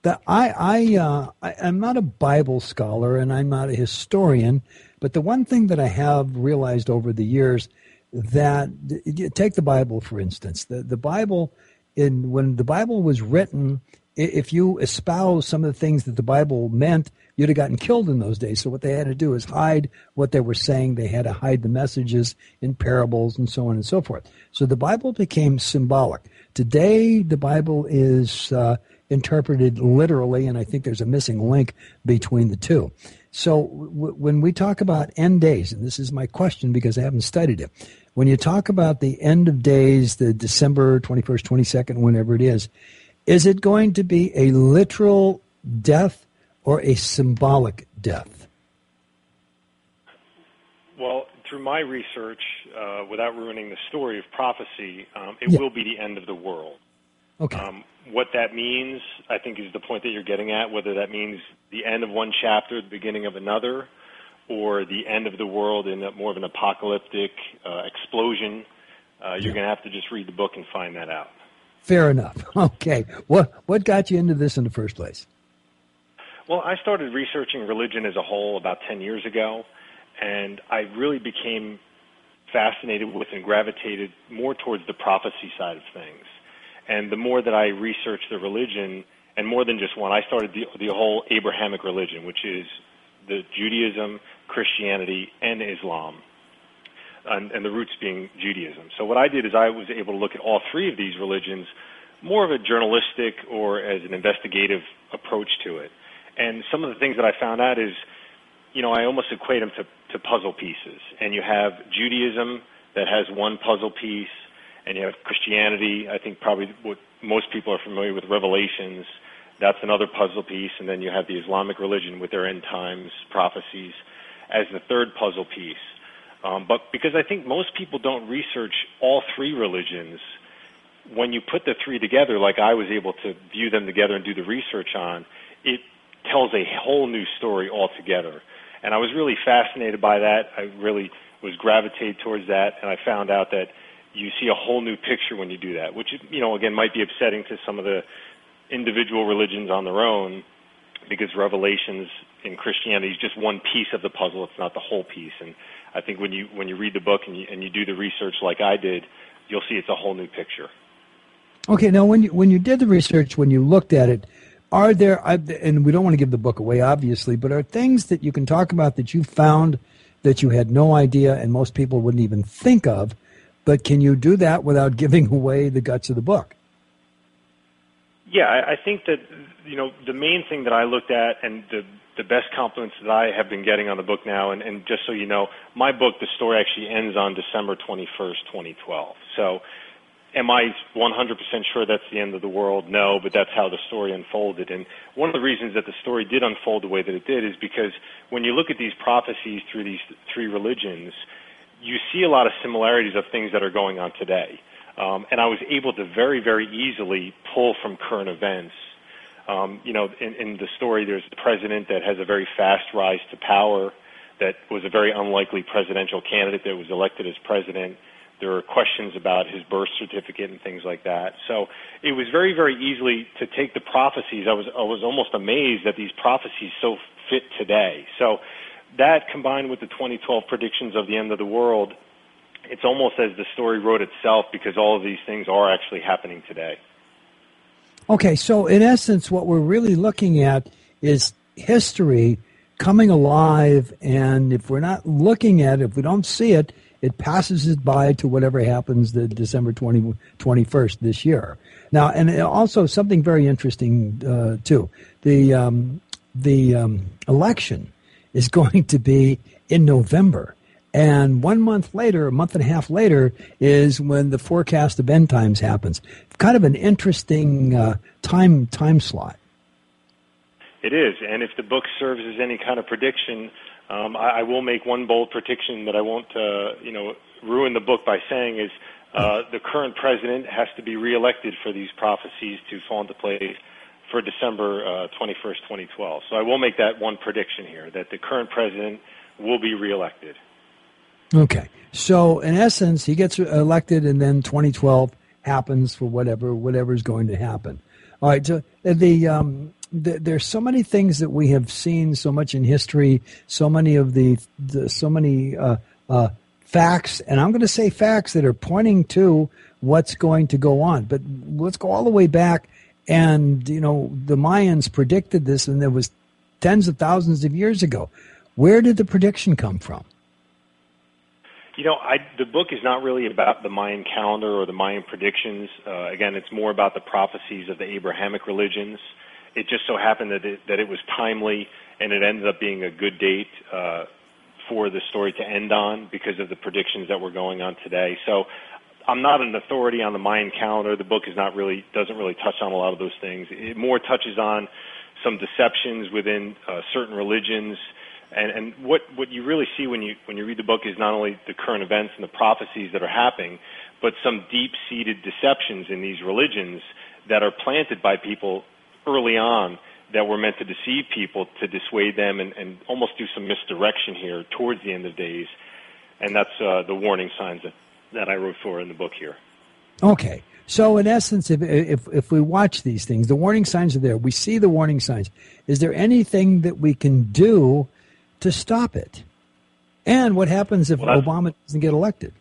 I'm not a Bible scholar and I'm not a historian, but the one thing that I have realized over the years that, take the Bible, for instance. The Bible, when the Bible was written, if you espouse some of the things that the Bible meant, you'd have gotten killed in those days. So what they had to do is hide what they were saying. They had to hide the messages in parables and so on and so forth. So the Bible became symbolic. Today, the Bible is interpreted literally, and I think there's a missing link between the two. So when we talk about end days, and this is my question because I haven't studied it, when you talk about the end of days, the December 21st, 22nd, whenever it is it going to be a literal death or a symbolic death? Well, through my research, without ruining the story of prophecy, it will be the end of the world. Okay. What that means, I think, is the point that you're getting at, whether that means the end of one chapter, the beginning of another, or the end of the world in more of an apocalyptic explosion. You're going to have to just read the book and find that out. Fair enough. Okay. What got you into this in the first place? Well, I started researching religion as a whole about 10 years ago, and I really became fascinated with and gravitated more towards the prophecy side of things. And the more that I researched the religion, and more than just one, I started the whole Abrahamic religion, which is the Judaism, Christianity, and Islam, and the roots being Judaism. So what I did is I was able to look at all three of these religions, more of a journalistic or as an investigative approach to it. And some of the things that I found out is, I almost equate them to puzzle pieces. And you have Judaism that has one puzzle piece, and you have Christianity, I think probably what most people are familiar with, Revelations. That's another puzzle piece. And then you have the Islamic religion with their end times prophecies as the third puzzle piece. But because I think most people don't research all three religions, when you put the three together, like I was able to view them together and do the research on, it tells a whole new story altogether. And I was really fascinated by that. I really was gravitated towards that, and I found out that you see a whole new picture when you do that, which, again, might be upsetting to some of the individual religions on their own, because Revelations in Christianity is just one piece of the puzzle. It's not the whole piece. And I think when you read the book and you do the research like I did, you'll see it's a whole new picture. Okay, now when you did the research, when you looked at it, are there, and we don't want to give the book away, obviously, but are things that you can talk about that you found that you had no idea and most people wouldn't even think of, but can you do that without giving away the guts of the book? Yeah, I think that, the main thing that I looked at, and the best compliments that I have been getting on the book now, and just so you know, my book, the story actually ends on December 21st, 2012. So am I 100% sure that's the end of the world? No, but that's how the story unfolded. And one of the reasons that the story did unfold the way that it did is because when you look at these prophecies through these three religions, you see a lot of similarities of things that are going on today. And I was able to very, very easily pull from current events. In the story, there's the president that has a very fast rise to power that was a very unlikely presidential candidate that was elected as president. There were questions about his birth certificate and things like that. So it was very, very easily to take the prophecies. I was almost amazed that these prophecies so fit today. So that combined with the 2012 predictions of the end of the world, it's almost as the story wrote itself because all of these things are actually happening today. Okay, so in essence, what we're really looking at is history coming alive, and if we're not looking at it, if we don't see it, it passes it by to whatever happens the December 21st this year. Now, and also something very interesting, too. The election is going to be in November. And 1 month later, a month and a half later, is when the forecast of end times happens. Kind of an interesting time slot. It is, and if the book serves as any kind of prediction, I will make one bold prediction that I won't, ruin the book by saying is the current president has to be reelected for these prophecies to fall into place for December 21st, 2012. So I will make that one prediction here, that the current president will be reelected. Okay. So in essence, he gets elected, and then 2012 happens for whatever's going to happen. All right. So there's so many things that we have seen so much in history, so many of so many facts, and I'm going to say facts that are pointing to what's going to go on. But let's go all the way back, and the Mayans predicted this, and there was tens of thousands of years ago. Where did the prediction come from? The book is not really about the Mayan calendar or the Mayan predictions. Again, it's more about the prophecies of the Abrahamic religions. It just so happened that it was timely, and it ended up being a good date for the story to end on because of the predictions that were going on today. So I'm not an authority on the Mayan calendar. The book doesn't really touch on a lot of those things. It more touches on some deceptions within certain religions. And what you really see when you read the book is not only the current events and the prophecies that are happening, but some deep-seated deceptions in these religions that are planted by people early on that were meant to deceive people, to dissuade them, and almost do some misdirection here towards the end of days. And that's the warning signs that I wrote for in the book here. Okay. So in essence, if we watch these things, the warning signs are there. We see the warning signs. Is there anything that we can do to stop it? And what happens if Obama doesn't get elected?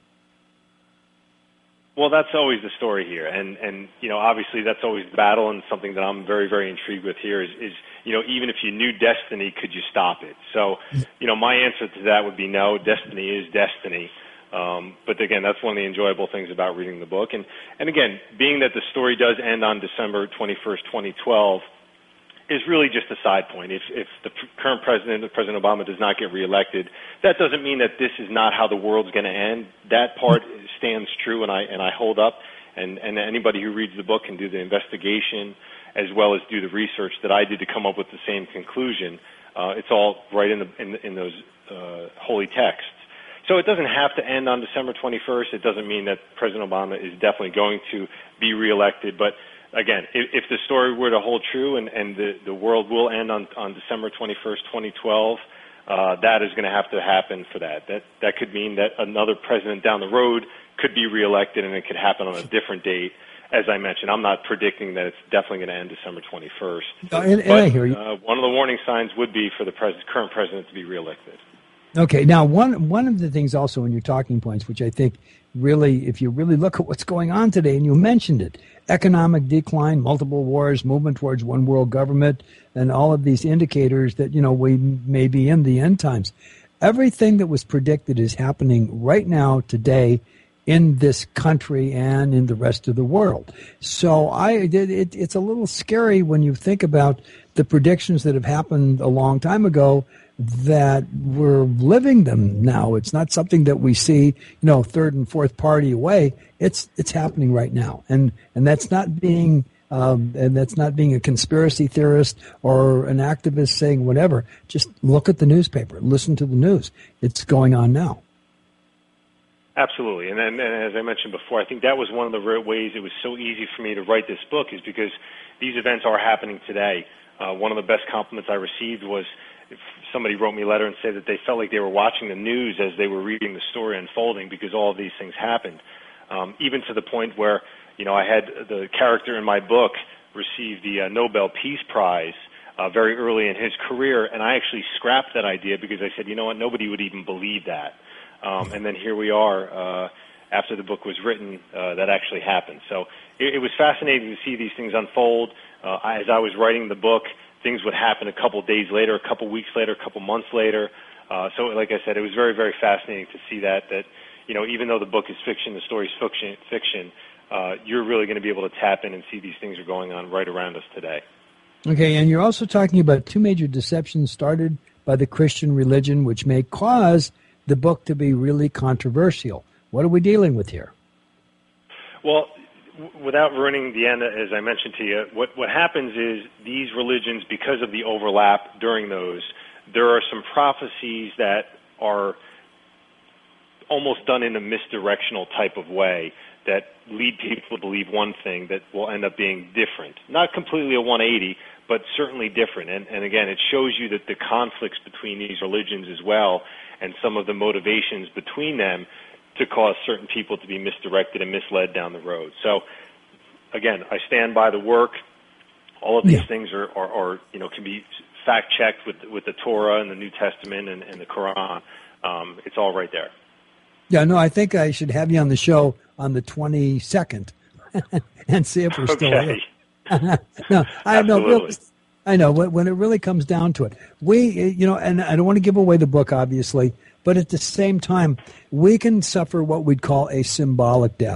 Well, that's always the story here, and obviously that's always the battle, and something that I'm very, very intrigued with here is even if you knew destiny, could you stop it? So, my answer to that would be no. Destiny is destiny. But again, that's one of the enjoyable things about reading the book, and again, being that the story does end on December 21st, 2012. Is really just a side point. If the current president, President Obama, does not get reelected, that doesn't mean that this is not how the world's going to end. That part stands true, and I hold up. And anybody who reads the book can do the investigation as well as do the research that I did to come up with the same conclusion. It's all right in those holy texts. So it doesn't have to end on December 21st. It doesn't mean that President Obama is definitely going to be reelected, but again, if the story were to hold true and the world will end on December 21st, 2012, that is going to have to happen for that. That could mean that another president down the road could be reelected, and it could happen on a different date. As I mentioned, I'm not predicting that it's definitely going to end December 21st. And I hear you. One of the warning signs would be for the current president to be reelected. Okay. Now, one of the things also in your talking points, which I think really, if you really look at what's going on today, and you mentioned it, economic decline, multiple wars, movement towards one world government, and all of these indicators that, we may be in the end times. Everything that was predicted is happening right now, today, in this country and in the rest of the world. So it's a little scary when you think about the predictions that have happened a long time ago that we're living them now. It's not something that we see, third and fourth party away. It's happening right now, and that's not being a conspiracy theorist or an activist saying whatever. Just look at the newspaper, listen to the news. It's going on now. Absolutely, and as I mentioned before, I think that was one of the ways it was so easy for me to write this book, is because these events are happening today. One of the best compliments I received was if somebody wrote me a letter and said that they felt like they were watching the news as they were reading the story unfolding, because all of these things happened. Even to the point where, I had the character in my book receive the Nobel Peace Prize very early in his career, and I actually scrapped that idea because I said, nobody would even believe that. And then here we are, after the book was written, that actually happened. So it was fascinating to see these things unfold. As I was writing the book, things would happen a couple days later, a couple weeks later, a couple months later. So like I said, it was very, very fascinating to see that even though the book is fiction, the story is fiction, you're really going to be able to tap in and see these things are going on right around us today. Okay, and you're also talking about two major deceptions started by the Christian religion, which may cause the book to be really controversial. What are we dealing with here? Well, without ruining the end, as I mentioned to you, what happens is these religions, because of the overlap during those, there are some prophecies that are almost done in a misdirectional type of way that lead people to believe one thing that will end up being different. Not completely a 180, but certainly different. And again, it shows you that the conflicts between these religions as well, and some of the motivations between them to cause certain people to be misdirected and misled down the road. So, again, I stand by the work. All of these things are can be fact-checked with the Torah and the New Testament and the Quran. It's all right there. Yeah, no, I think I should have you on the show on the 22nd and see if we're still here. No, I know. I know. When it really comes down to it, and I don't want to give away the book, obviously, but at the same time, we can suffer what we'd call a symbolic death.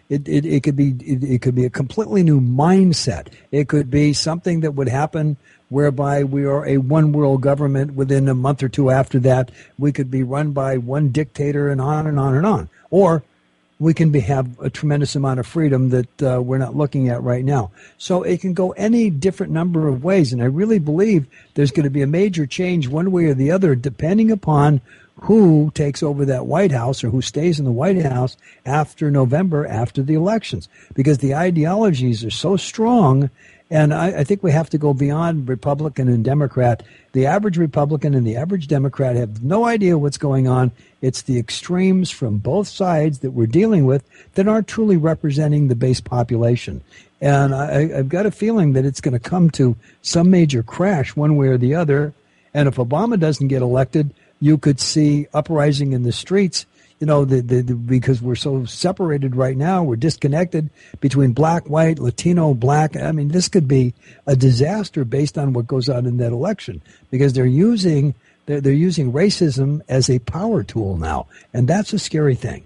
It could be a completely new mindset. It could be something that would happen whereby we are a one world government. Within a month or two after that, we could be run by one dictator, and on and on and on. Or we can have a tremendous amount of freedom that we're not looking at right now. So it can go any different number of ways, and I really believe there's going to be a major change one way or the other depending upon who takes over that White House or who stays in the White House after November, after the elections, because the ideologies are so strong. And I think we have to go beyond Republican and Democrat. The average Republican and the average Democrat have no idea what's going on. It's the extremes from both sides that we're dealing with that aren't truly representing the base population. And I've got a feeling that it's going to come to some major crash one way or the other. And if Obama doesn't get elected, you could see uprising in the streets. You know, because we're so separated right now, we're disconnected between black, white, Latino, black. I mean, this could be a disaster based on what goes on in that election, because they're using racism as a power tool now, and that's a scary thing.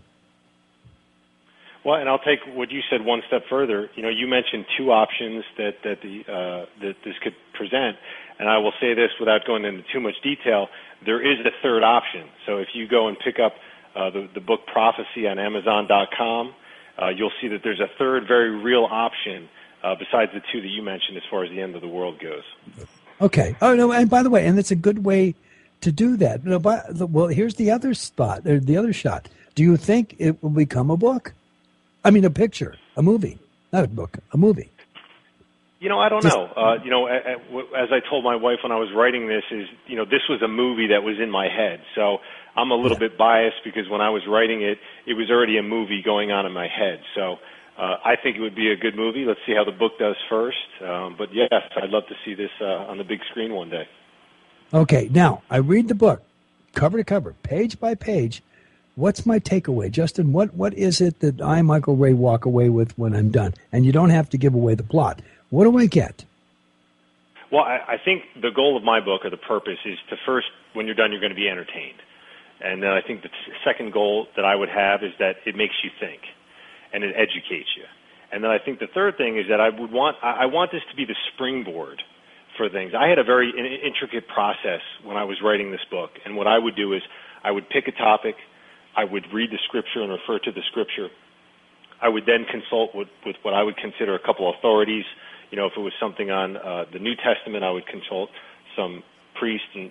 Well, and I'll take what you said one step further. You know, you mentioned two options that this could present, and I will say this without going into too much detail. There is a third option. So if you go and pick up the book Prophecy on Amazon.com, you'll see that there's a third very real option besides the two that you mentioned as far as the end of the world goes. Okay. Oh, no, and by the way, and it's a good way to do that. No, well, here's the other spot, the other shot. Do you think it will become a book? I mean, a picture, a movie, not a book, a movie. You know, I don't know. As I told my wife when I was writing this, this was a movie that was in my head. So I'm a little bit biased because when I was writing it, it was already a movie going on in my head. So I think it would be a good movie. Let's see how the book does first. But yes, I'd love to see this on the big screen one day. Okay, now I read the book cover to cover, page by page. What's my takeaway, Justin? What is it that I, Michael Ray, walk away with when I'm done? And you don't have to give away the plot. What do I get? Well, I think the goal of my book, or the purpose, is to first, when you're done, you're going to be entertained. And then I think the second goal that I would have is that it makes you think and it educates you. And then I think the third thing is that I want this to be the springboard for things. I had a very intricate process when I was writing this book. And what I would do is I would pick a topic, I would read the scripture and refer to the scripture. I would then consult with what I would consider a couple of authorities. You know, if it was something on the New Testament, I would consult some priests, and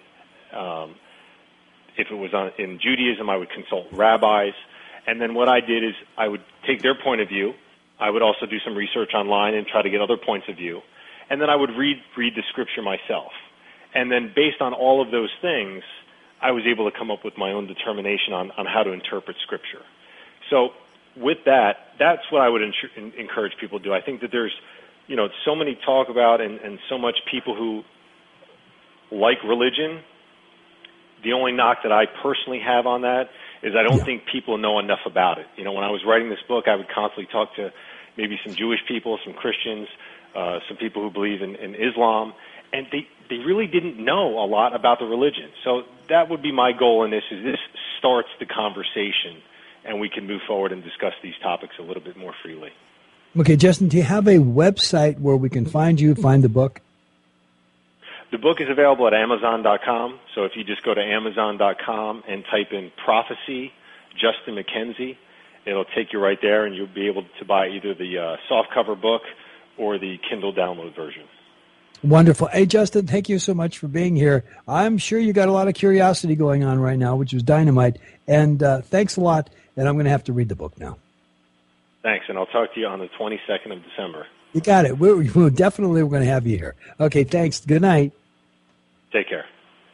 if it was in Judaism, I would consult rabbis. And then what I did is I would take their point of view. I would also do some research online and try to get other points of view. And then I would read the scripture myself. And then based on all of those things, I was able to come up with my own determination on how to interpret scripture. So with that, that's what I would encourage people to do. I think that there's so many talk about and so much people who like religion. The only knock that I personally have on that is I don't think people know enough about it. You know, when I was writing this book, I would constantly talk to maybe some Jewish people, some Christians, some people who believe in Islam, and they really didn't know a lot about the religion. So that would be my goal in this, is this starts the conversation, and we can move forward and discuss these topics a little bit more freely. Okay, Justin, do you have a website where we can find the book? The book is available at Amazon.com. So if you just go to Amazon.com and type in Prophecy, Justin McKenzie, it'll take you right there, and you'll be able to buy either the softcover book or the Kindle download version. Wonderful. Hey, Justin, thank you so much for being here. I'm sure you got a lot of curiosity going on right now, which is dynamite. And thanks a lot. And I'm going to have to read the book now. Thanks, and I'll talk to you on the 22nd of December. You got it. We're definitely going to have you here. Okay, thanks. Good night. Take care.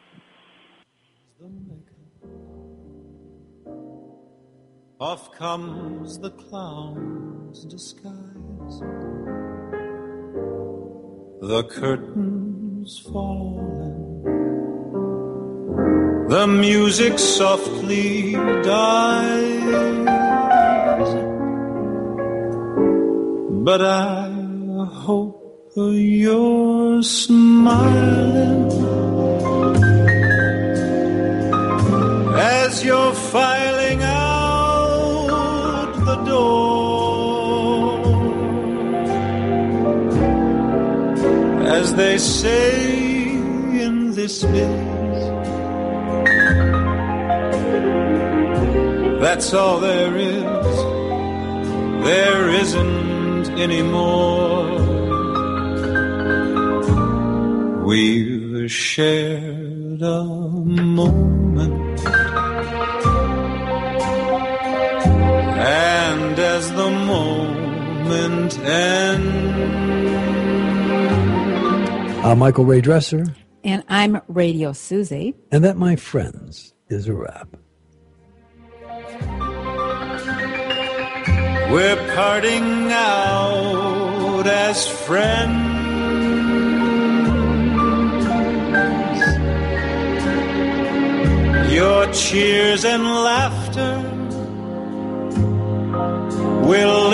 Off comes the clown's disguise. The curtains falling. The music softly dies. But I hope you're smiling as you're filing out the door. as they say in this biz. That's all there is. There isn't any more. We've shared a moment, and as the moment ends, I'm Michael Ray Dresser. And I'm Radio Susie. And that, my friends, is a wrap. We're parting out as friends. Your cheers and laughter will